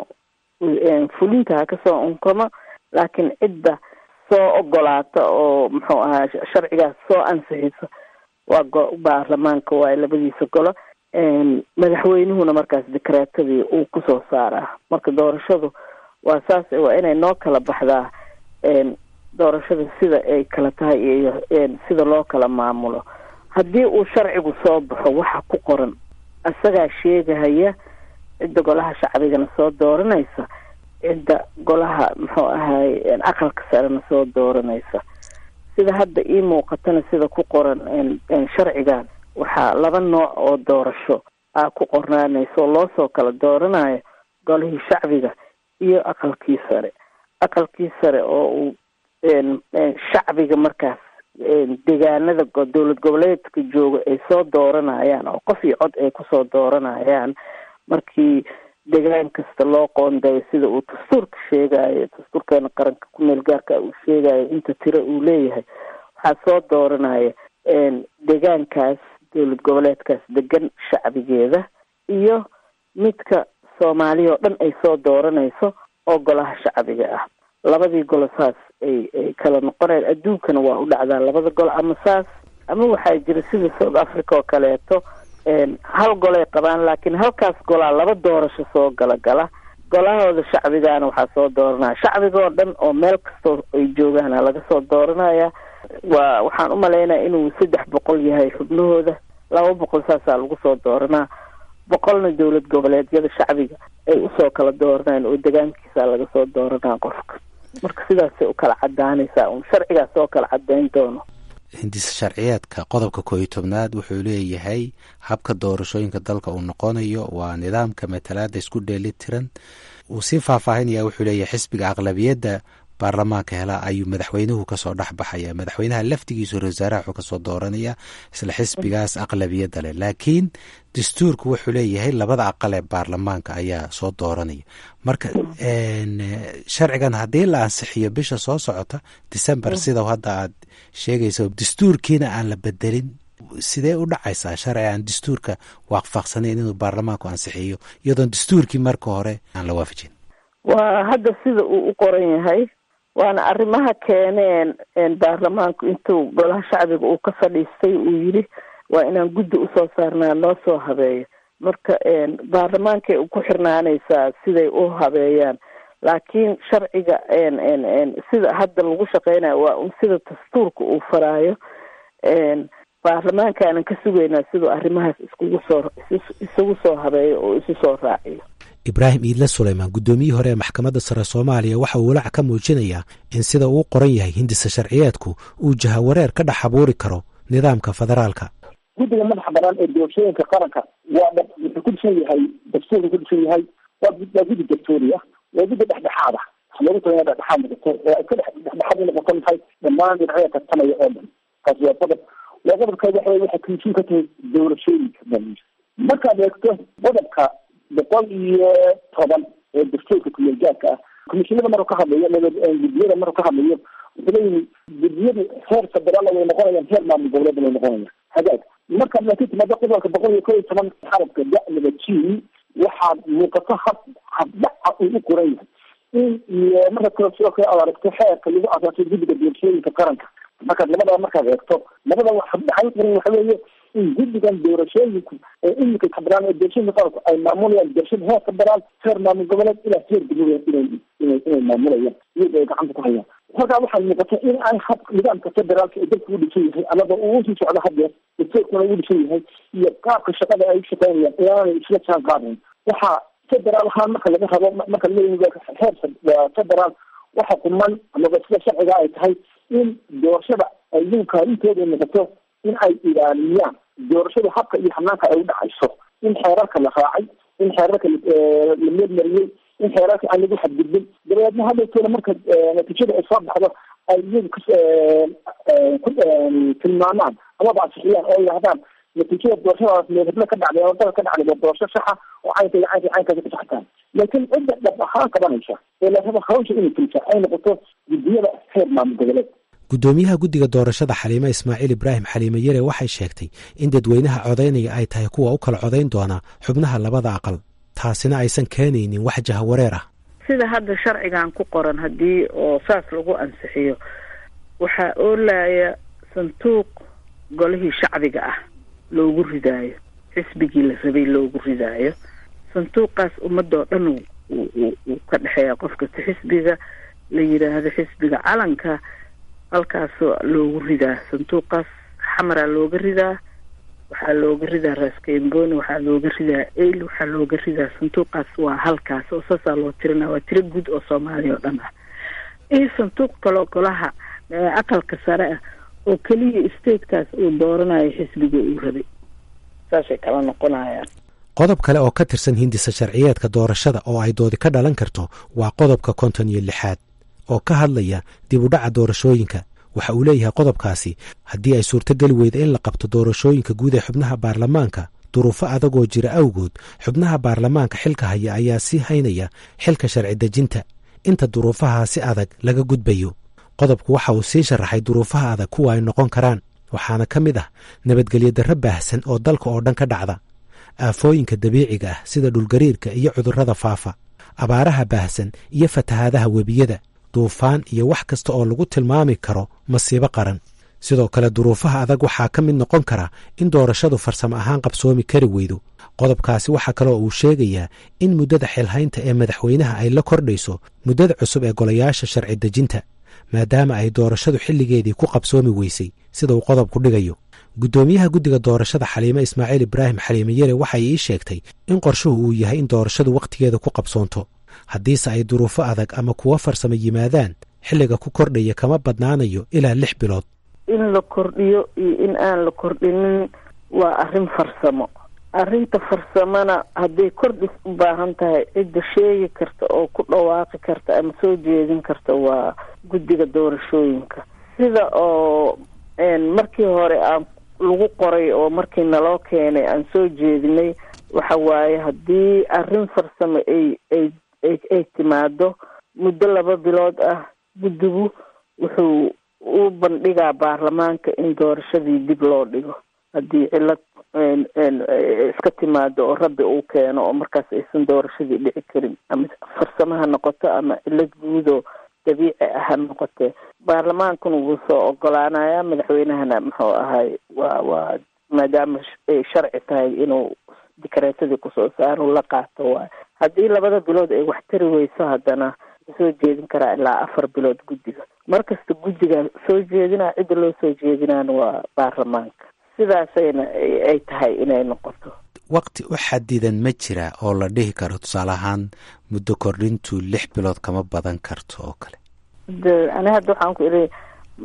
fulinta ha kasoo unkamo laakiin cidda soo ogolaata oo muxuu ahaa sharcigaas soo ansixiso waa baarlamaanka waayo labadiisa golo madaxweynuhuna markaas dekreetadii uu kusoo saaraa marka doorashadu waa saas waa inay noo kala baxdaa doorashada sida ay kala tahay iyo sida loo kala maamulo haddii uu sharcigu soo baxo waxa ku qoran isagaa sheegahaya cidda golaha shacbigana soo dooranaysa cidda golaha muxuu ahaay aqalka sarena soo dooranaysa. sida hadda ii muuqatana sida ku qoran sharcigan waxaa laba nooc oo doorasho aa ku qornaanaysa oo loo soo kala dooranayo golihii shacbiga iyo aqalkii sare. aqalkii sare oo uu shacbiga markaas deegaanada dowlad goboleedka jooga ay soo dooranayaan oo qof iyo cod ay kusoo dooranayaan markii deegaan kasta loo qoondayo sida uu dastuurka sheegayo, dastuurkeena qaranka ku meel gaarka uu sheegayo inta tiro uu leeyahay. waxaa soo dooranaya deegaankaas dowlad goboleedkaas degan shacbigeeda iyo midka soomaaliya oo dhan ay soo dooranayso oo golaha shacbiga ah. labadii golo saas ay ay kala noqonayaan. adduunkana waa u dhacdaa labada golo ama saas ama waxaa jira sida South Africa oo kaleeto hal golay qabaan, laakiin halkaas golaa laba doorasho soo gala gala golahooda shacbigaana waxaa soo dooranaya shacbiga oo dhan oo meel kastoo ay joogaana laga soo dooranaya. waa waxaan u malaynaya inuu saddex boqol yahay xubnahooda, laba boqol saasaa lagu soo dooranaa, boqolna dowlad goboleedyada shacbiga ay usoo kala dooranayaan oo deegaankiisa laga soo dooranaa qofka. marka sidaasay u kala cadaanaysaa un sharcigaas oo kala cadayn doono. hindisa sharciyeedka qodobka koo iyo tobnaad wuxuu leeyahay habka doorashooyinka dalka uu noqonayo waa nidaamka matalaada isku dheeli tiran. uu sii faahfaahinaya wuxuu leeyahay xisbiga aqlabiyadda baarlamaanka hela ayuu madaxweynuhu kasoo dhex baxaya. madaxweynaha laftigiisu ra-iisul wasaaraha wuxuu kasoo dooranaya isla xisbigaas aqlabiyadda leh, laakiin dastuurku wuxuu leeyahay labada aqal ee baarlamaanka ayaa soo dooranaya. marka sharcigan haddii la ansixiyo bisha soo socota december sida hadda aad sheegayso dastuurkiina aan la bedelin, sidee u dhacaysaa sharci aan dastuurka waafaqsanayn inuu baarlamaanku ansixiyo iyadoon dastuurkii marka hore aan la waafajin? waa hadda sida uu u qoran yahay, waana arrimaha keeneen baarlamaanku intuu golaha shacbiga uu ka fadhiistay uu yidhi waa inaan guddi usoo saarnaa loo soo habeeyo. marka baarlamaankay ku xirnaanaysaa siday u habeeyaan, laakiin sharciga sida hadda lagu shaqeynayo waa un sida dastuurka uu faraayo. baarlamaankaanan ka sugaynaa siduu arrimahaas iskugu soo isugu soo habeeyo oo isu soo raaciyo. ibraahim iidle suleymaan guddoomiyihii hore ee maxkamadda sare soomaaliya waxa uu walaac ka muujinayaa in sida uu qoran yahay hindisa sharciyeedku uu jahawareer ka dhex abuuri karo nidaamka federaalka. guddiga madaxa banaan ee doorashooyinka qaranka waa wuxuu ku dhisan yahay dastuurka ku dhisan yahay waa guddi dastuuri ah, waa guddi dhexdhexaad ah. waxa loogu talaya dhexdhexaad noqoto oo ay ka dhexdhexaad noqoto maxay dhammaan dhinacyada tartamaya oo dhan. kaas waa qodob. waa qodobka waxa weye waxay komishin ka tahay doorashooyinka dhan. markaad eegto qodobka boqol iyo toban ee dastuurka kumeel gaarka ah, komishinada maruu ka hadlayo guddiyada maruu ka hadlayo wuxuu leeyahay guddiyadu heer federaal way noqonayaan, heer maamul goboleed way noqonayaan. hagaag markaad laakiin timaado qodobka boqol iyo kow iyo toban xarabka da-laba jin waxaad muuqato hab habdhaca uu u qoran yahay in iyo marka kale sidoo kale aad aragto xeerka lagu asaasay guddiga doorashooyinka qaranka. markaad labadaba markaad eegto labada wax habdhaca qoran waxa weeye in guddigan doorashooyinku ee imika federaal ee doorashooyinka qaranku ay maamulayaan doorashada heer federaal, heer maamul goboleed ilaa heer degmada inay inay inay maamulayaan iyaga ay gacanta ku hayaan. halkaa waxay muuqata in ay hab nidaamka federaalka ee dalka u dhisan yahay amaba uu usii socdo hadeer dastuurkuna u dhisan yahay iyo qaabka shaqada ay u shaqeynayaan inaanay isla jaan qaadayn. waxaa federaal ahaan marka laga rabo marka laleeyahay heer federaal waxa kuman amaba sida sharciga ay tahay in doorashada ay kaalintooda noqoto in ay ilaaliyaan doorashada habka iyo hanaanka ay u dhacayso, in xeerarka la raacay, in xeerarka la meelmariyey, in xeerarka aan lagu xadgudbin. dabeedna hadalkeena marka natiijada ay soo baxdo ay iyagu ku tilmaamaan amaba ansixiyaan oo yidhahdaan natiijada doorashadaas meelhebla ka dhacday oo dalka ka dhacday waa doorasho saxa oo caynka iyo caynka caynkaasi ka saxtaan. laakiin cidda dhab ahaan qabanaysa ee la rabo hawsha inay fulisa ay noqoto guddiyada heer maamul goboleed. guddoomiyaha guddiga doorashada xaliime ismaaciil ibraahim xaliime yare waxay sheegtay in dadweynaha codaynaya ay tahay kuwa u kala codayn doona xubnaha labada aqal, taasina aysan keenaynin wax jahawareer ah. sida hadda sharcigan ku qoran haddii oo saas lagu ansixiyo waxaa oolaya sanduuq golihii shacbiga ah loogu ridaayo, xisbigii la rabay loogu ridaayo. sanduuqaas ummadoo dhan uu ka dhexeeya qof kasta xisbiga la yidhaahdo xisbiga calanka halkaasoo loogu ridaa sanduuqaas xamaraa looga ridaa waxaa looga ridaa raaskamboni, waxaa looga ridaa eyl, waxaa looga ridaa sanduuqaas waa halkaas oo saasaa loo tirinaa, waa tiro guud oo soomaaliya oo dhan ah. iyo sanduuq kaloo golaha aqalka sare ah oo keliya statekaas uu dooranayo xisbiga uu rabay, saasay kala noqonayaan. qodob kale oo ka tirsan hindisa sharciyeedka doorashada oo ay doodi ka dhalan karto waa qodobka konton iyo lixaad oo ka hadlaya dib u dhaca doorashooyinka. waxa uu leeyahay qodobkaasi haddii ay suurtogeli weyda in la qabto doorashooyinka guud ee xubnaha baarlamaanka duruufo adagoo jira awgood, xubnaha baarlamaanka xilka haya ayaa sii haynaya xilka sharci dejinta inta duruufahaasi adag laga gudbayo. qodobku waxa uu sii sharaxay duruufaha adag kuwa ay noqon karaan, waxaana ka mid ah nabadgelyo darro baahsan oo dalka oo dhan ka dhacda, aafooyinka dabiiciga ah sida dhulgariirka iyo cudurrada faafa, abaaraha baahsan iyo fatahaadaha webiyada, duufaan iyo wax kasta oo lagu tilmaami karo masiibo qaran. sidoo kale duruufaha adag waxaa ka mid noqon kara in doorashadu farsamo ahaan qabsoomi kari weydo. qodobkaasi waxaa kaloo uu sheegayaa in muddada xilhaynta ee madaxweynaha ay la kordhayso muddada cusub ee golayaasha sharci dejinta, maadaama ay doorashadu xilligeedii ku qabsoomi weysay sida uu qodobku dhigayo. guddoomiyaha guddiga doorashada xaliime ismaaciil ibraahim xaliime yare waxay ii sheegtay in qorshuhu uu yahay in doorashadu wakhtigeeda ku qabsoonto, haddiise ay duruufo adag ama kuwo farsamo yimaadaan xilliga ku kordhaya kama badnaanayo ilaa lix bilood. in la kordhiyo iyo in aan la kordhinin waa arrin farsamo. arrinta farsamona hadday kordhis u baahan tahay cidda sheegi karta oo ku dhawaaqi karta ama soo jeedin karta waa guddiga doorashooyinka. sida oo markii hore aan lagu qoray oo markii naloo keenay aan soo jeedinay waxa waaye haddii arrin farsamo ay ay ay timaado muddo laba bilood ah, guddigu wuxuu u bandhigaa baarlamaanka in doorashadii dib loo dhigo haddii cilad iska timaado oo rabbi uu keeno oo markaas aysan doorashadii dhici karin, ama farsamo ha noqoto ama cilad guudoo dabiici ah ha noqotee. baarlamaankuna wuu soo ogolaanayaa, madaxweynahana muxuu ahay waa waa maadaama ay sharci tahay inuu dikareetadii kusoo saaro la qaato. waay haddii labada bilood ay wax tari weyso haddana soo jeedin karaa ilaa afar bilood guddiga. markasta guddiga soo jeedinaa, cidda loo soo jeedinaana waa baarlamaanka. sidaasayna ay tahay inay noqoto. waqti u xadidan ma jira oo la dhihi karo tusaale ahaan muddo kordhintu lix bilood kama badan karto oo kale? de ani hadda waxaan ku idhi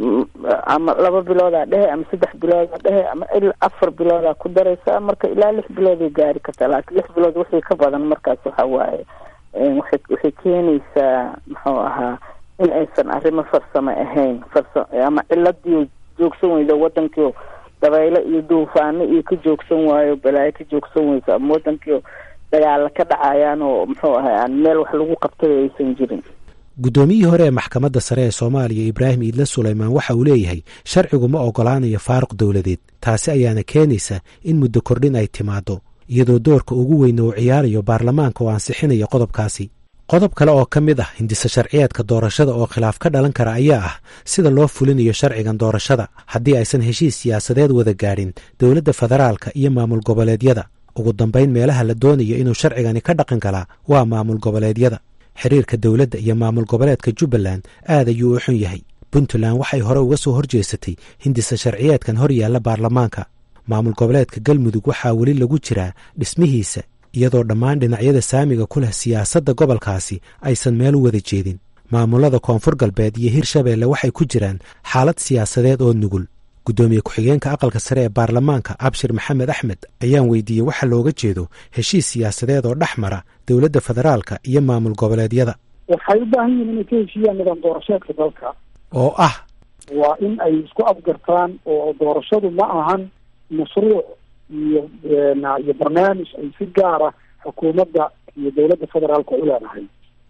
ama laba biloodaa dhehe ama saddex biloodaa dhehe ama ilaa afar biloodaa ku daraysa, marka ilaa lix bilooday gaari kartaa. laakiin lix bilood wixii ka badan markaas waxa waaye waxay waxay keenaysaa muxuu ahaa in aysan arrimo farsamo ahayn, farsa ama ciladii joogsan weydo wadankii dabaylo iyo duufaano iyo ka joogsan waayo, balaayo ka joogsan weyso, ama wadankii dagaala ka dhacayaan oo muxuu ahay aan meel wax lagu qabtay aysan jirin. guddoomiyihii hore ee maxkamadda sare ee soomaaliya ibraahim iidle sulaymaan waxa uu leeyahay sharcigu ma ogolaanayo faaruq dowladeed, taasi ayaana keenaysa in muddo kordhin ay timaado, iyadoo doorka ugu weyna uu ciyaarayo baarlamaanka oo ansixinaya qodobkaasi. qodob kale oo ka mid ah hindisa sharciyeedka doorashada oo khilaaf ka dhalan kara ayaa ah sida loo fulinayo sharcigan doorashada haddii aysan heshiis siyaasadeed wada gaadhin dowladda federaalka iyo maamul goboleedyada. ugu dambayn meelaha la doonayo inuu sharcigani ka dhaqan galaa waa maamul goboleedyada. xiriirka dowladda iyo maamul goboleedka jubbaland aad ayuu u xun yahay. puntland waxay hore uga soo horjeesatay hindisa sharciyeedkan hor yaalla baarlamaanka. maamul goboleedka galmudug waxaa weli lagu jiraa dhismihiisa, iyadoo dhammaan dhinacyada saamiga ku leh siyaasadda gobolkaasi aysan meel u wada jeedin. maamulada koonfur galbeed iyo hirshabeelle waxay ku jiraan xaalad siyaasadeed oo nugul. guddoomiye ku-xigeenka aqalka sare ee baarlamaanka abshir maxamed axmed ayaan weydiiyey waxa looga jeedo heshiis siyaasadeed oo dhex mara dowladda federaalka iyo maamul goboleedyada. waxay u baahan yihiin inay ka heshiiyaan nidaam doorasheedka dalka oo ah waa in ay isku afgartaan oo doorashadu ma ahan mashruuc iyo iyo barnaamij ay si gaara xukuumadda iyo dowladda federaalka u leedahay.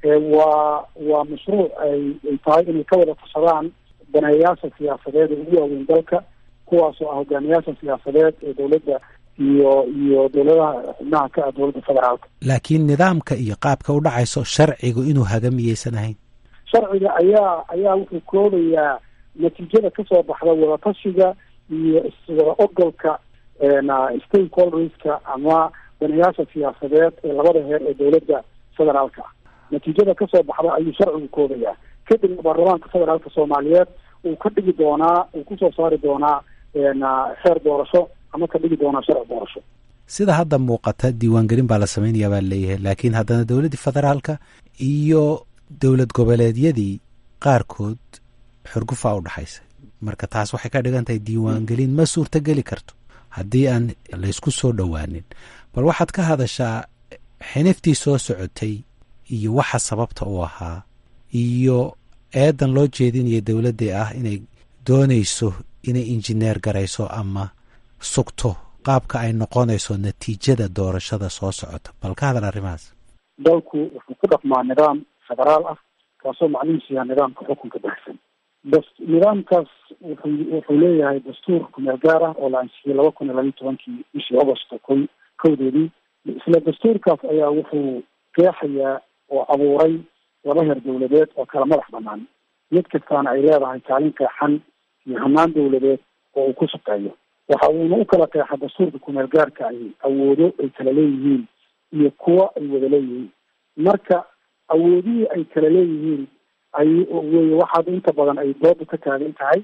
waa waa mashruuc ay ay tahay inay ka wada tashadaan daneeyaasha siyaasadeed ee ugu waaweyn dalka, kuwaasoo ah hogaamiyaasha siyaasadeed ee dowladda iyo iyo dowladaha xubnaha ka ah dowladda federaalka. laakiin nidaamka iyo qaabka u dhacayso sharcigu inuu haga miyaysan ahayn. sharciga ayaa ayaa wuxuu koobayaa natiijada kasoo baxda wadatashiga iyo iswada ogolka stakeholderska ama daneeyaasha siyaasadeed ee labada heer ee dowladda federaalka ah. natiijada kasoo baxda ayuu sharcigu koobayaa. kadibna baarlamaanka federaalka soomaaliyeed uu ka dhigi doonaa uu kusoo saari doonaa xeer doorasho ama ka dhigi doonaa sharci doorasho. sida hadda muuqata diiwaangelin baa la samaynayaa baa leeyahay, laakiin haddana dowladdii federaalka iyo dowlad goboleedyadii qaarkood xurgufaa u dhaxaysa. marka taas waxay ka dhigan tahay diiwaangelin ma suurtageli karto haddii aan laysku soo dhowaanin. bal waxaad ka hadashaa xiniftii soo socotay iyo waxa sababta u ahaa iyo eedan loo jeedinaya dowladdii ah inay doonayso inay injineer garayso ama sugto qaabka ay noqonayso natiijada doorashada soo socota. bal ka hadal arrimahaas. dalku wuxuu ku dhaqmaa nidaam federaal ah kaasoo macnihiisu yahay nidaamka xukunka baxsan. bas nidaamkaas wuxuu wuxuu leeyahay dastuur kumeel gaar ah oo la ansixiyey laba kun iyo labiyo tobankii bishii agosto ko kowdeedii. isla dastuurkaas ayaa wuxuu qeexayaa oo abuuray laba heer dowladeed oo kala madax banaan, mid kastaana ay leedahay kaalin qeexan iyo hanaan dowladeed oo uu ku shaqeeyo. waxa uuna u kala qeexa dastuurka kumeel gaarka ay awoodo ay kala leeyihiin iyo kuwa ay wada leeyihiin. marka awoodihii ay kala leeyihiin ay wey waxaad inta badan ay dooda ka taagan tahay.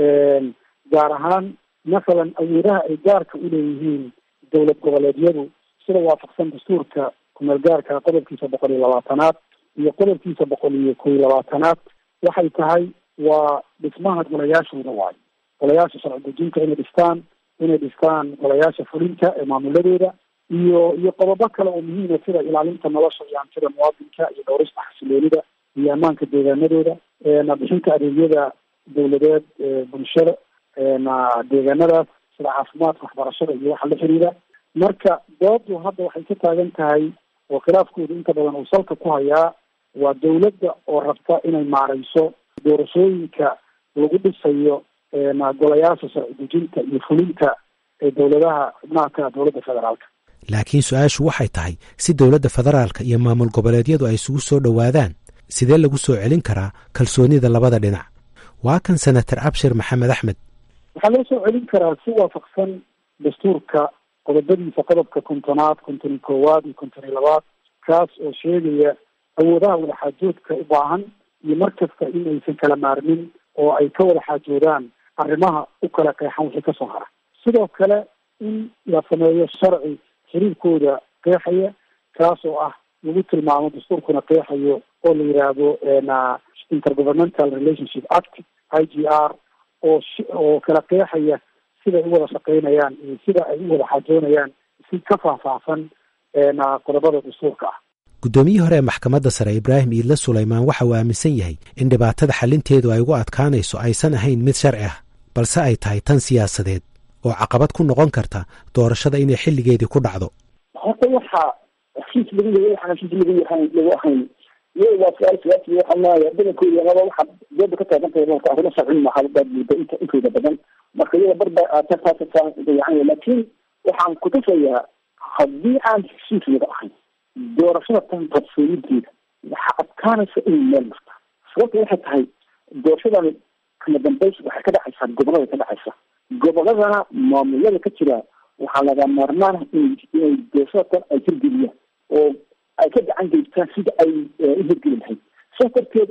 gaar ahaan masalan awoodaha ay gaarka u leeyihiin dowlad goboleedyadu sida waafaqsan dastuurka kumeel gaarka qodobkiisa boqol iyo labaatanaad iyo qodobkiisa boqol iyo kow iyo labaatanaad waxay tahay waa dhismaha golayaashooda waayo. golayaasha sharci dejinta inay dhistaan inay dhistaan golayaasha fulinta ee maamuladooda iyo iyo qodobo kale oo muhiima sida ilaalinta nolosha iyo hantida muwaadinka iyo dhowrista xasiloonida iyo ammaanka deegaanadooda, na bixinta adeegyada dowladeed bulshada na deegaanadaas sida caafimaadka, waxbarashada iyo waxa la xiriira. marka doodu hadda waxay ka taagan tahay oo khilaafkooda inta badan uu salka ku hayaa waa dowladda oo rabta inay maarayso doorashooyinka lagu dhisayo na golayaasha sharci dejinta iyo fulinta ee dowladaha xubnaha ka dowladda federaalka. laakiin su-aashu waxay tahay si dowladda federaalka iyo maamul goboleedyadu ay isugu soo dhowaadaan sidee lagu soo celin karaa kalsoonida labada dhinac? waa kan senator abshir maxamed axmed. waxaa loo soo celin karaa si waafaqsan dastuurka qodobadiisa qodobka kontonaad, konton iyo koowaad iyo konton iyo labaad, kaas oo sheegaya awoodaha wada xaajoodka u baahan iyo mar kasta in aysan kala maarmin oo ay ka wada xaajoodaan arrimaha u kala qeexan wixii kasoo hara. sidoo kale in la sameeyo sharci xiriirkooda qeexaya kaas oo ah lagu tilmaamo dastuurkuna qeexayo oo la yidhaahdo na intergovernmental relationship act I G R oo oo kala qeexaya sida ay u wada shaqeynayaan iyo sida ay u wada xaajoonayaan si ka faahfaahsan na qodobada dastuurka ah. guddoomiyihii hore ee maxkamadda sare ibraahim iidle sulaymaan waxa uu aaminsan yahay in dhibaatada xalinteedu ay ugu adkaanayso aysan ahayn mid sharci ah balse ay tahay tan siyaasadeed oo caqabad ku noqon karta doorashada inay xilligeedii ku dhacdo. horta waxaa heshiis lagu yahay waxaan heshiis lagu yahay lagu ahayn iyo waa su-aal siyaasi waxaa maaya badankooda laba waxa dooda ka taagan tahay marka arrimo sharci ma xaaladaad muddo inta intooda badan marka iyada barba aataataasa dayacan. laakiin waxaan ku tusayaa haddii aan heshiis laga ahayn doorashada tan qabsooyideeda waxaa adkaanaysa inay meel marta. sababta waxay tahay doorashadan kama dambaysa waxay ka dhacaysaa gobolada ka dhacaysa. goboladana maamulada ka jira waxaa laga maarmaan in inay doorashada tan ay hirgeliyaan oo ay ka gacan geystaan sida ay u hirgeli lahayd. saas darteed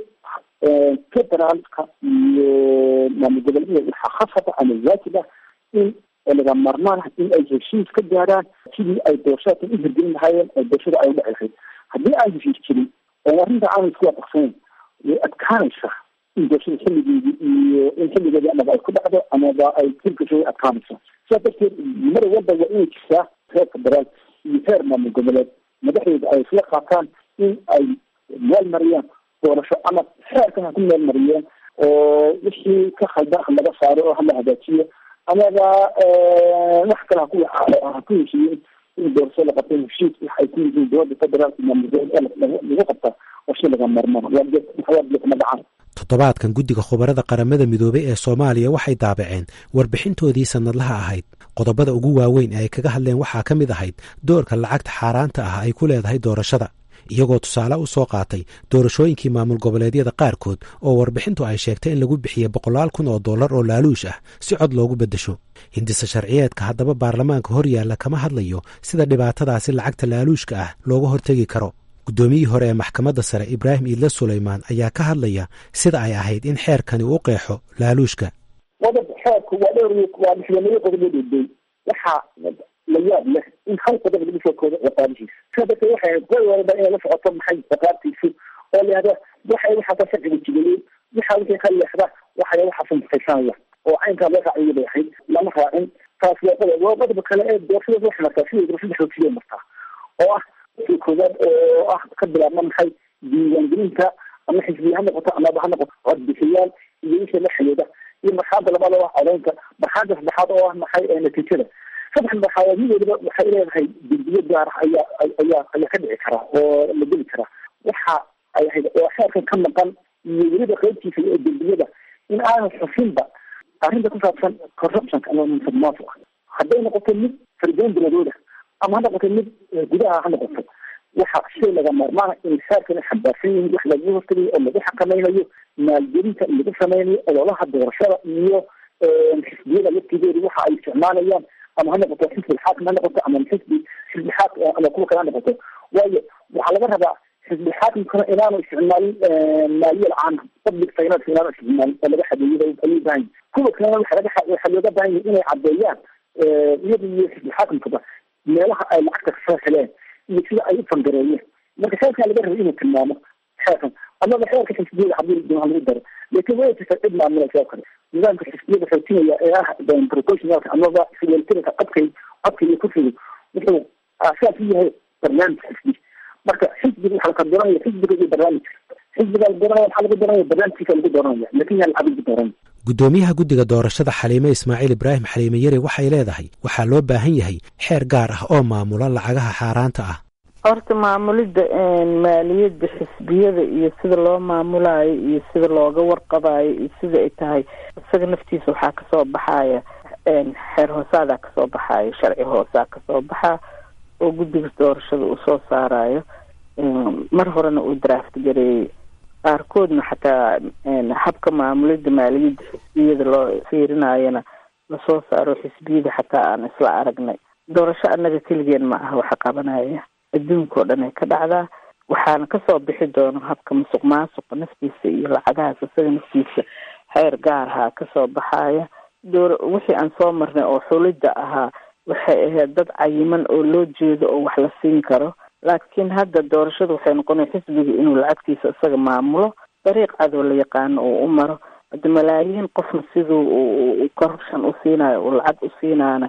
federaalka iyo maamul goboleedyada waxaa khasaba ama waajib ah in laga maarmaan in ay heshiis ka gaaraan sidii ay doorashada tan u hirgelin lahaayeen oo doorashada ay u dhici lahayd. haddii aan heshiis jirin oo arrinta aanay isku waafaqsanayn way adkaanaysaa in doorashada xilligeedii iyo in xilligeedii amaba ay ku dhacdo amaba ay hirgasho way adkaanaysaa. sidaas darteed mar walba waa inay jirtaa heer federaal iyo heer maamul goboleed madaxdooda ay isla qaataan in ay meel mariyaan doorasho ama xeerkan ha ku meel mariyeen oo wixii ka khaldan ha laga saaro oo hala hagaajiyo amaba wax kale haku ha ku heshiiyeen in doorasho la qabta heshiis wax ay ku yihiin dowladda federaalka maamul goboleed lagu qabtaa oo shay laga marmaan waadkama dhacaan. toddobaadkan guddiga khubarada qaramada midoobay ee soomaaliya waxay daabaceen warbixintoodii sannadlaha ahayd. qodobada ugu waaweyn ee ay kaga hadleen waxaa ka mid ahayd doorka lacagta xaaraanta ah ay ku leedahay doorashada, iyagoo tusaale u soo qaatay doorashooyinkii maamul goboleedyada qaarkood oo warbixintu ay sheegtay in lagu bixiyey boqolaal kun oo dollar oo laaluush ah si cod loogu beddesho. hindisa sharciyeedka haddaba baarlamaanka hor yaalla kama hadlayo sida dhibaatadaasi lacagta laaluushka ah looga hortegi karo. guddoomiyihii hore ee maxkamadda sare ibraahim iidle sulaymaan ayaa ka hadlaya sida ay ahayd in xeerkani u qeexo laaluushka. wadab xeerku waa dhowr waa lixdamyo qodobo dhowdhow waxaa la yaab leh in hal qodob lagu soo koodo ciqaabihiisa sidaa darteed waxay gol walba inay la socoto maxay ciqaabtiisu oo layihahdo waxay waxaasa sharciga jibiyey waxa wixii ka leexda waxay waxaasan mutaysanaya oo caynkaa loo raaciyo bay ahayd lama raacin taas waa qodob waa qodobka kale ee doorashada waxay martaa sidii doorashada xoojiye martaa oo ah si koowaad oo ah ka bilaabma maxay diiwaangelinta ama xisbiya ha noqoto amaba ha noqoto codbixiyaal iyo wixii la xidhiidha iyo marxalada labaad oo ah codeynta marxalada saddexaad oo ah maxay natiijada saddex marxaladood mid waliba waxay leedahay dembiyo gaar ah ayaa ayaa ayaa ka dhici karaa oo la geli karaa waxa ay ahayd oo xeerkan ka maqan iyo weliba qaybtiisa iyo dembiyada in aanan xusinba arrinta ku saabsan corruptionka ama musuqmaasuqa hadday noqoto mid fardoon biladooda ama ha noqoto mid gudaha ha noqoto waxa shay laga maarmaana in xeerkana xambaarsan yihiin wax lagu hortagayo oo lagu xakamaynayo maalgelinta lagu sameynayo ololaha doorashada iyo xisbiyada laftigooda waxa ay isticmaalayaan ama ha noqoto xisbi xaakim ha noqoto ama xisbi xisbi xaakim ama kuwa kale ha noqoto waayo waxaa laga rabaa xisbi xaakimkana inaanu isticmaalin maaliyal caama public finance inaanu isticmaalin oo laga xadeeyay ayuu baahan kuwa kalena waxa laga waxaa looga baahan yahay inay caddeeyaan iyada iyo xisbi xaakimkaba meelaha ay lacagta kasoo heleen iyo sida ay u fangareeyeen marka xeerkan laga rabo inuu tilmaamo xeerkan amaba xeerka xisbiyada haddii doona lagu daro laakiin way jirta cid maamulaysa oo kale nidaamka xisbiyada xoojinaya ee ah proportionalka amaba isweeltirka codkay codka iyo kursiga wuxuu aasaas u yahay barnaamij xisbi marka xisbiga waxaa ka doranaya xisbiga iyo barnaamijka xisbiga la doranaya waxaa lagu doranaya barnaamijkiisa lagu doranaya laakiin yaa lacag lagu doranaya guddoomiyaha guddiga doorashada xaliime ismaaciil ibraahim xaliime yare waxay leedahay waxaa loo baahan yahay xeer gaar ah oo maamula lacagaha xaaraanta ah horta maamulidda maaliyadda xisbiyada iyo sida loo maamulayo iyo sida looga warqabayo iyo sida ay tahay isaga naftiisa waxaa kasoo baxaya xeer hoosaadaa kasoo baxayo sharci hoosaa kasoo baxaa oo guddiga doorashada uu soo saarayo mar horena uu draft gareeyey qaarkoodna xataa habka maamulidda maaliyadda xisbiyada loo fiirinayona lasoo saaro xisbiyada xataa aan isla aragnay doorasho annaga keligeen ma aha waxa qabanaya adduunka oo dhan ay ka dhacdaa waxaana kasoo bixi doono habka musuq maasuqa naftiisa iyo lacagahaas isaga naftiisa xeer gaarhaa kasoo baxaya door wixii aan soo marnay oo xulidda ahaa waxay ahayd dad cayiman oo loo jeedo oo wax la siin karo laakiin hadda doorashada waxay noqonay xisbiga inuu lacagtiisa isaga maamulo dariiq cadoo la yaqaano oo u maro hadda malaayiin qofna siduu corruption u siinayo uu lacag u siinaana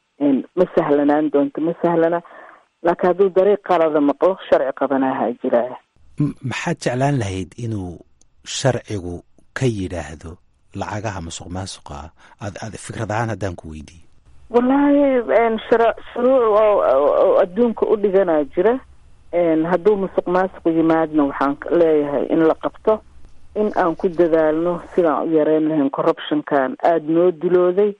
ma sahlanaan doonto ma sahlana laakiin hadduu dariiq qalada maqlo sharci qabanaha jiraya maxaad jeclaan lahayd inuu sharcigu ka yidhaahdo lacagaha musuq maasuqa ad ad fikrad ahaan haddaan ku weydiiyo wallaahi shara shuruuc oo adduunka u dhiganaa jira hadduu musuq maasuq yimaadna waxaan leeyahay in la qabto in aan ku dadaalno sidaan u yareyn lahayn corruptionkan aada noo dilooday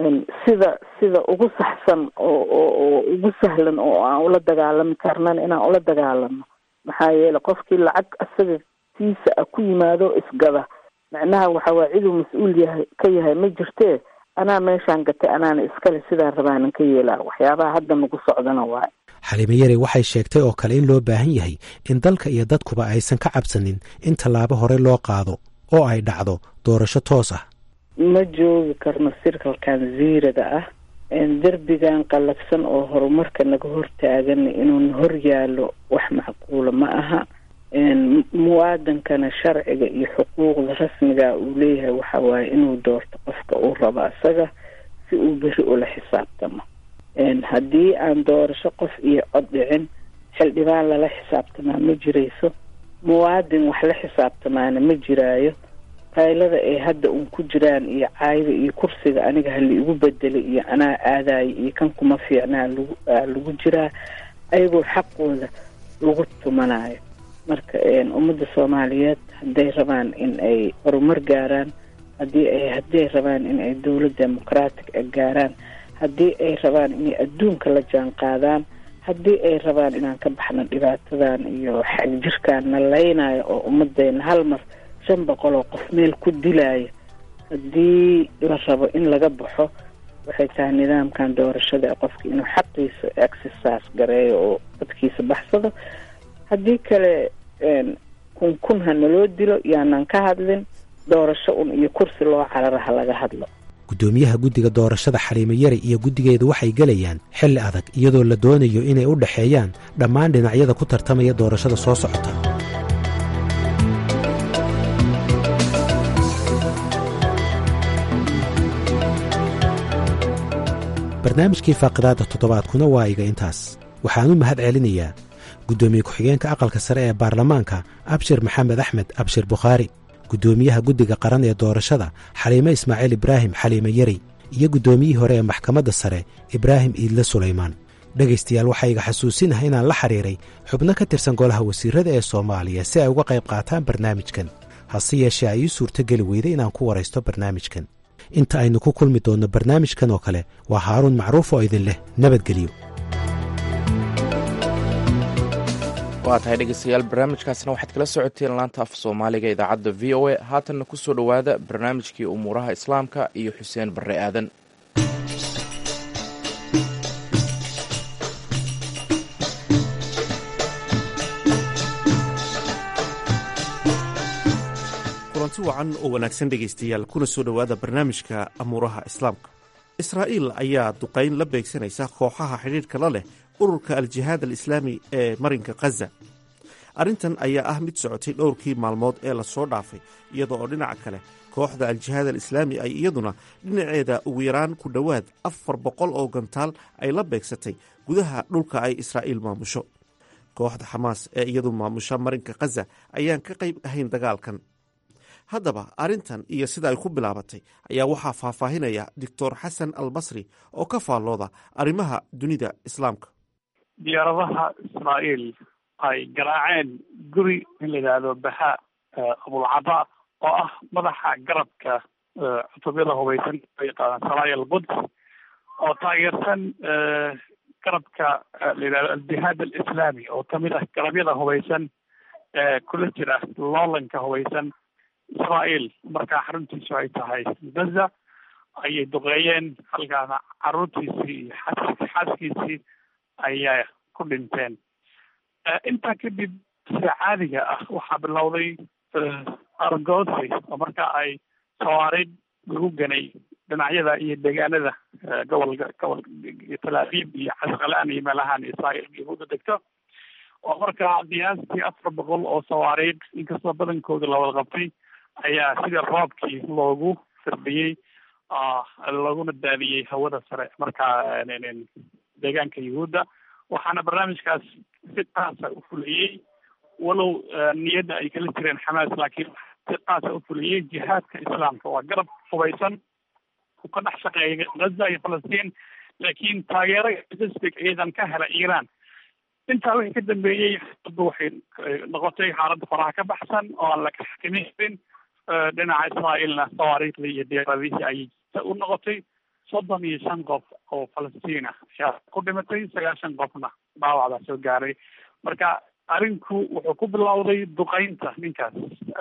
sida sida ugu saxsan oo oo ugu sahlan oo aan ula dagaalami karnana inaan ula dagaalano maxaa yeele qofkii lacag isaga tiisa a ku yimaado isgada macnaha waxa waa ciduu mas-uul yahay ka yahay ma jirtee anaa meeshaan gatay anaana iskale sidaan rabaanan ka yeelaa waxyaabaha hadda nagu socdana waayo xaliime yare waxay sheegtay oo kale in loo baahan yahay in dalka iyo dadkuba aysan ka cabsanin in tallaabo hore loo qaado oo ay dhacdo doorasho toos ah ma joogi karno sirkalkan ziirada ah derbigan qallafsan oo horumarka naga hortaagan inuuna hor yaalo wax macquula ma aha muwaadankana sharciga iyo xuquuqda rasmiga uu leeyahay waxa waaye inuu doorto qofka uu rabo isaga si uu beri ula xisaabtamo haddii aan doorasho qof iyo cod dhicin xildhibaan lala xisaabtamaa ma jirayso muwaadin wax la xisaabtamaana ma jiraayo qaylada ay hadda uun ku jiraan iyo caayda iyo kursiga aniga hala igu bedelay iyo anaa aadayo iyo kan kuma fiicnaa lagu lagu jiraa ayagoo xaqooda lagu tumanayo marka ummadda soomaaliyeed hadday rabaan in ay horumar gaaraan haddii ay haddii ay rabaan in ay dowlad democratic a gaaraan haddii ay rabaan inay adduunka la jaan qaadaan haddii ay rabaan inaan ka baxno dhibaatadan iyo xag jirkaan na leynayo oo ummadeena hal mar shan boqol oo qof meel ku dilaayo haddii la rabo in laga baxo waxay tahay nidaamkan doorashada qofka inuu xaqiisa exercise gareeyo oo dadkiisa baxsado haddii kale kun kun ha naloo dilo yaanaan ka hadlin doorasho un iyo kursi loo cararaha laga hadlo guddoomiyaha guddiga doorashada xaliimo yari iyo guddigeedu waxay gelayaan xilli adag iyadoo la doonayo inay u dhexeeyaan dhammaan dhinacyada ku tartamaya doorashada soo socota. barnaamijkii faaqidaadda toddobaadkuna waa iga intaas. waxaan u mahad celinayaa guddoomiye ku-xigeenka aqalka sare ee baarlamaanka abshir maxamed axmed abshir bukhaari, guddoomiyaha guddiga qaran ee doorashada xaliime ismaaciil ibraahim xaliime yari iyo guddoomiyihii hore ee maxkamadda sare ibraahim iidle sulaymaan. dhegaystayaal waxaa iga xasuusinaha inaan la xidhiiray xubno ka tirsan golaha wasiirrada ee soomaaliya si ay uga qayb qaataan barnaamijkan, hase yeeshee ay ii suurtogeli weyday inaan ku waraysto barnaamijkan. inta aynu ku kulmi doonno barnaamijkan oo kale waa haaruun macruuf oo idin leh nabadgelyo. waa tahay dhegeystayaal, barnaamijkaasna waxaad kala socoteen laanta af soomaaliga idaacadda v o a. haatanna ku soo dhowaada barnaamijkii umuuraha islaamka iyo xuseen barre aadan. kulanti wacan oo wanaagsan dhegaystayaal, kuna soo dhowaada barnaamijka amuuraha islaamka. israa'iil ayaa duqayn la beegsanaysa kooxaha xidhiidhka la leh ururka al-jihaad al-islaami ee marinka khaza. arrintan ayaa ah mid socotay dhowrkii maalmood ee lasoo dhaafay, iyadoo oo dhinaca kale kooxda al-jihaad al-islaami ay iyaduna dhinaceeda ugu yaraan ku dhowaad afar boqol oo gantaal ay la beegsatay gudaha dhulka ay israa'iil maamusho. kooxda xamaas ee iyadu maamusha marinka khaza ayaan ka qayb ahayn dagaalkan. haddaba arrintan iyo sida ay ku bilaabatay ayaa waxaa faahfaahinaya doctor xasan albasri oo ka faallooda arrimaha dunida islaamka. diyaaradaha israa'iil ay garaaceen guri in la yidhaahdo bahaa abulcaba oo ah madaxa garabka cutubyada hubaysan oo yaqaanaan saraaya alquds oo taageersan garabka la yidhahdo aljihaad alislaami oo kamid ah garabyada hubaysan ee kula jira loolanka hubaysan israa'iil. markaa xaruntiisu ay tahay gaza ayay duqeeyeen, halkaana caruurtiisii iyo xaaskiisii ayaa ku dhinteen. intaa kadib sida caadiga ah waxaa bilowday argoosi oo marka ay sawaarid lagu ganay dhinacyada iyo deegaanada gobolka gobol Tel Aviv iyo Casqalaan iyo meelahan israa'iil yahuuda degto, oo markaa qiyaastii afar boqol oo sawaarid inkastoo badankooda la wada qabtay ayaa sida roobkii loogu firdhiyey looguna daadiyey hawada sare markaa deegaanka yahuudda. waxaana barnaamijkaas si qaasa u fuliyey, walow niyadda ay kala jireen xamaas, laakiin si qaasa u fuliyey jihaadka islaamka. waa garab hubaysan ku ka dhex shaqeeya gaza iyo falastiin, laakiin taageero logistic ciidan ka hela iiraan. intaa wixii ka dambeeyey xaaladdu waxay noqotay xaaladda faraha ka baxsan oo aan la xakamaynin. dhinaca israa'iilna sawaariikhda iyo diyaaradihii ayay u noqotay. soddon iyo shan qof oo falastiin ah ayaa ku dhimatay, sagaashan qofna dhaawacdaa soo gaaray. marka arrinku wuxuu ku bilowday duqeynta ninkaas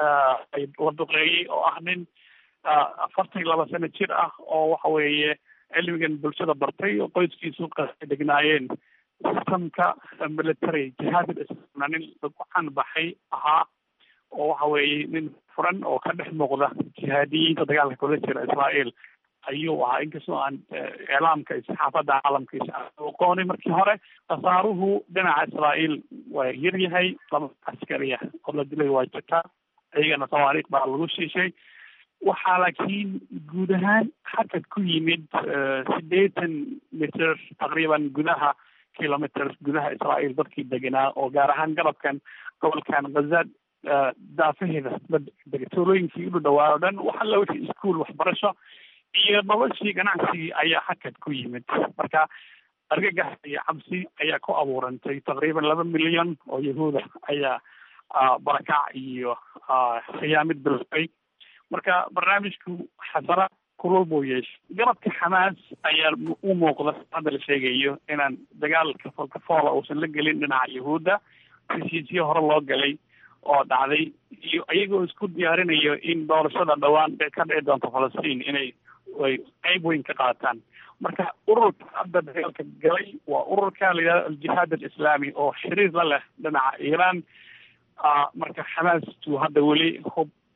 la duqeeyey oo ah nin afartan iyo laba sano jir ah oo waxa weeye cilmigan bulshada bartay oo qoyskiisu qasay degnaayeen sistamka military jihaad al-islaamna nin lagu canbaxay ahaa, oo waxa weeye nin furan oo ka dhex muuqda jihaadiyiinta dagaalka kula jira israa'iil ayuu ahaa. inkastoo aan iclaamka iyo saxaafadda caalamkiisa aqooni markii hore. khasaaruhu dhinaca israa'iil waa yar yahay, laba askari ah oo la dilay waa jirtaa, iyagana tawaariikh baa lagu shiishay. waxaa laakiin guud ahaan xakad ku yimid siddeetan mitir taqriiban gudaha kilomitr gudaha israa'iil dadkii deganaa, oo gaar ahaan garabkan gobolkan gaza daafaheeda tuulooyinkii u dhawaa o dhan waxa la wixii iskuol waxbarasho iyo noloshii ganacsigii ayaa xakad ku yimid. marka argagax iyo cabsi ayaa ku abuurantay. taqriiban laba milyan oo yahuuda ayaa barakac iyo khiyaamid bilowday. marka barnaamijku xasara kulul buu yeeshay. garabka xamaas ayaa u muuqda hadda la sheegayo inaan dagaalka folkafoola uusan la gelin dhinaca yahuudda, heshiisyo hore loo galay oo dhacday, iyo iyagoo isku diyaarinayo in doorashada dhawaan ka dhici doonto falastiin inay ay qayb weyn ka qaataan. marka ururka hadda dagaalka galay waa ururka la yidhahdo aljihaad alislaami oo xiriir la leh dhinaca iiraan. marka xamaastu hadda weli hub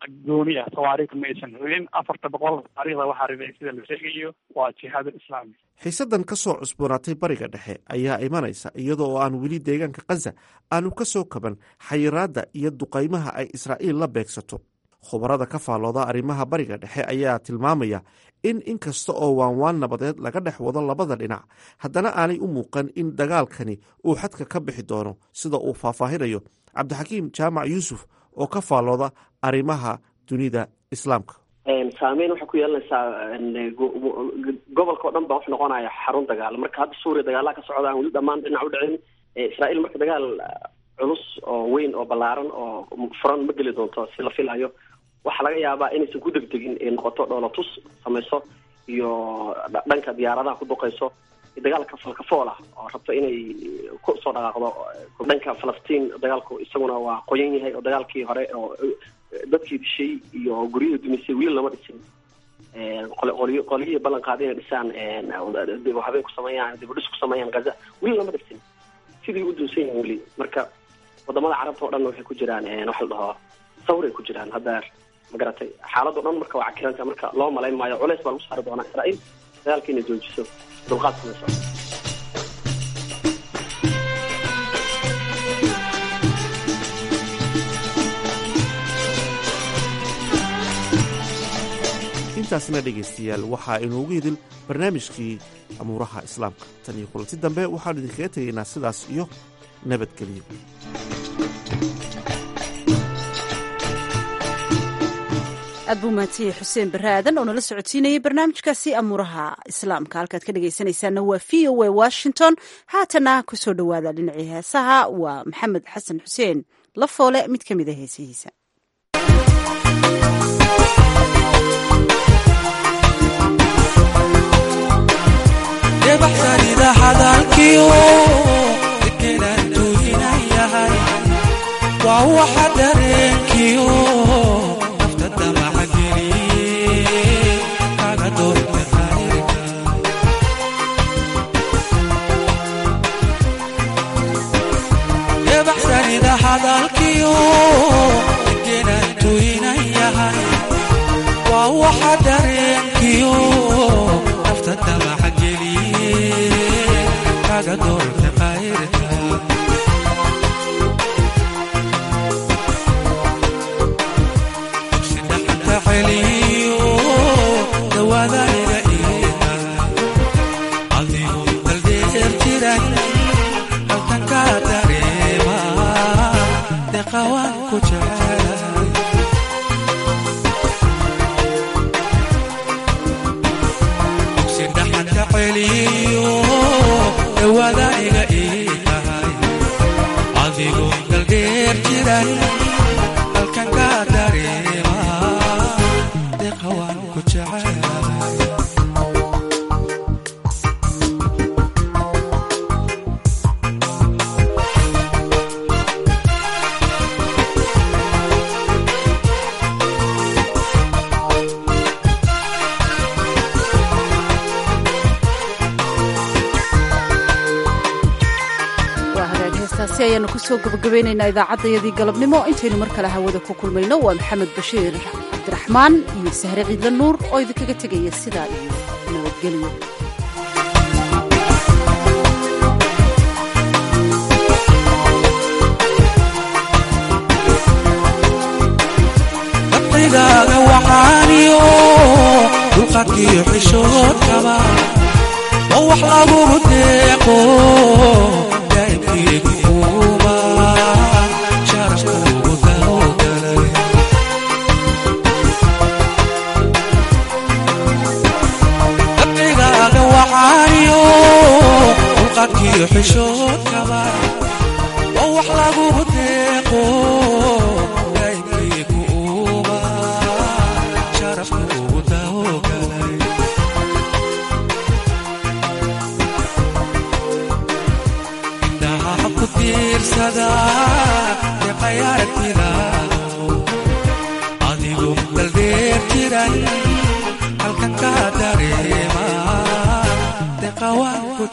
gooni ah tawaariikh ma aysan ridin afarta boqol taariikhda waxaa riday sida la sheegayo waa jihaad alislaami. xiisadan ka soo cusboonaatay bariga dhexe ayaa imanaysa iyadoo oo aan weli deegaanka khaza aanu ka soo kaban xayiraadda iyo duqaymaha ay israa'iil la beegsato. khubarada ka faallooda arrimaha bariga dhexe ayaa tilmaamaya in inkasta oo waanwaan nabadeed laga dhex wado labada dhinac haddana aanay u muuqan in dagaalkani uu xadka ka bixi doono sida uu faahfaahinayo cabdixakiim jaamac yuusuf oo ka faallooda arrimaha dunida islaamka. saameyn waxay ku yeelanaysaa gobolka o dhan baa wax noqonaya xarun dagaal. marka hadda suuriya dagaalaha ka socda aan weli dhammaan dhinac u dhicin. israa'iil marka dagaal culus oo weyn oo ballaaran oo furan ma geli doonto si la filayo. waxaa laga yaabaa inaysan ku degdegin ay noqoto dhoolatus samayso iyo dhanka diyaaradaha ku duqayso dagaalka falkafool ah oo rabto inay ku soo dhaqaaqdo dhanka falastiin. dagaalku isaguna waa qoyan yahay oo dagaalkii hore oo dadkii dishay iyo guryihii dumisay wiil lama dhisin. qolyo qolyihii ballan qaaday inay dhisaan habeen ku sameeyaan dibudhis ku sameeyaan gaza wiil lama dhisin sidii u dunsan yihin weli. marka wadamada carabta o dhan waxay ku jiraan waxa la dhaho sawray ku jiraan hadda magaratay xaalado dhan marka waa cakiranta. marka loo malayn maayo culays baa lagu saari doonaa israa'iil dagaalka inay joojiso dulqaad samayso. intaasna dhegaystayaal waxaa inoogu idil barnaamijkii amuuraha islaamka. tan iyo kulanti dambe waxaanu idinkaga tegaynaa sidaas iyo nabadgelyo. aad buu mahadsanyahay xuseen barre aadan oo nala socodsiinayay barnaamijkaasi amuuraha islaamka. halkaad ka dhegaysanaysaana waa v o a washington. haatana ku soo dhowaada dhinacii heesaha waa maxamed xasan xuseen lafoole mid ka mid a heesihiisa. ayaanu kusoo gabagabaynaynaa idaacaddayadii galabnimo. intaynu mar kale hawada ku kulmayno waa maxamed bashiir cabdiraxmaan iyo sahre ciidla nuur oo idinkaga tegaya sidaa iyo nabadgelyo. dadkaygaga waxaaniyo dulqadkiyo xishoodkaba oo wax lagugu deeqo dadkaygaga xishoodkaba oo wax lagugu deeqo daa'imkii ku uuma sharafka ugu daogalay. indhaha ku tiirsada deeqayaaragtidaado adigu daldheer jiran halkan ka dareema deeqawaan ku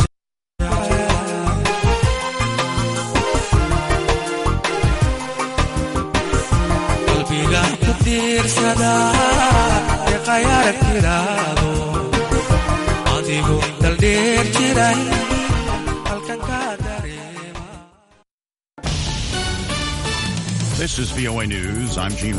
qalbiga ku diirsada deqayarag tiraado adigu daldheer jiray halkan ka dareema. This is V O A News. I'm Gene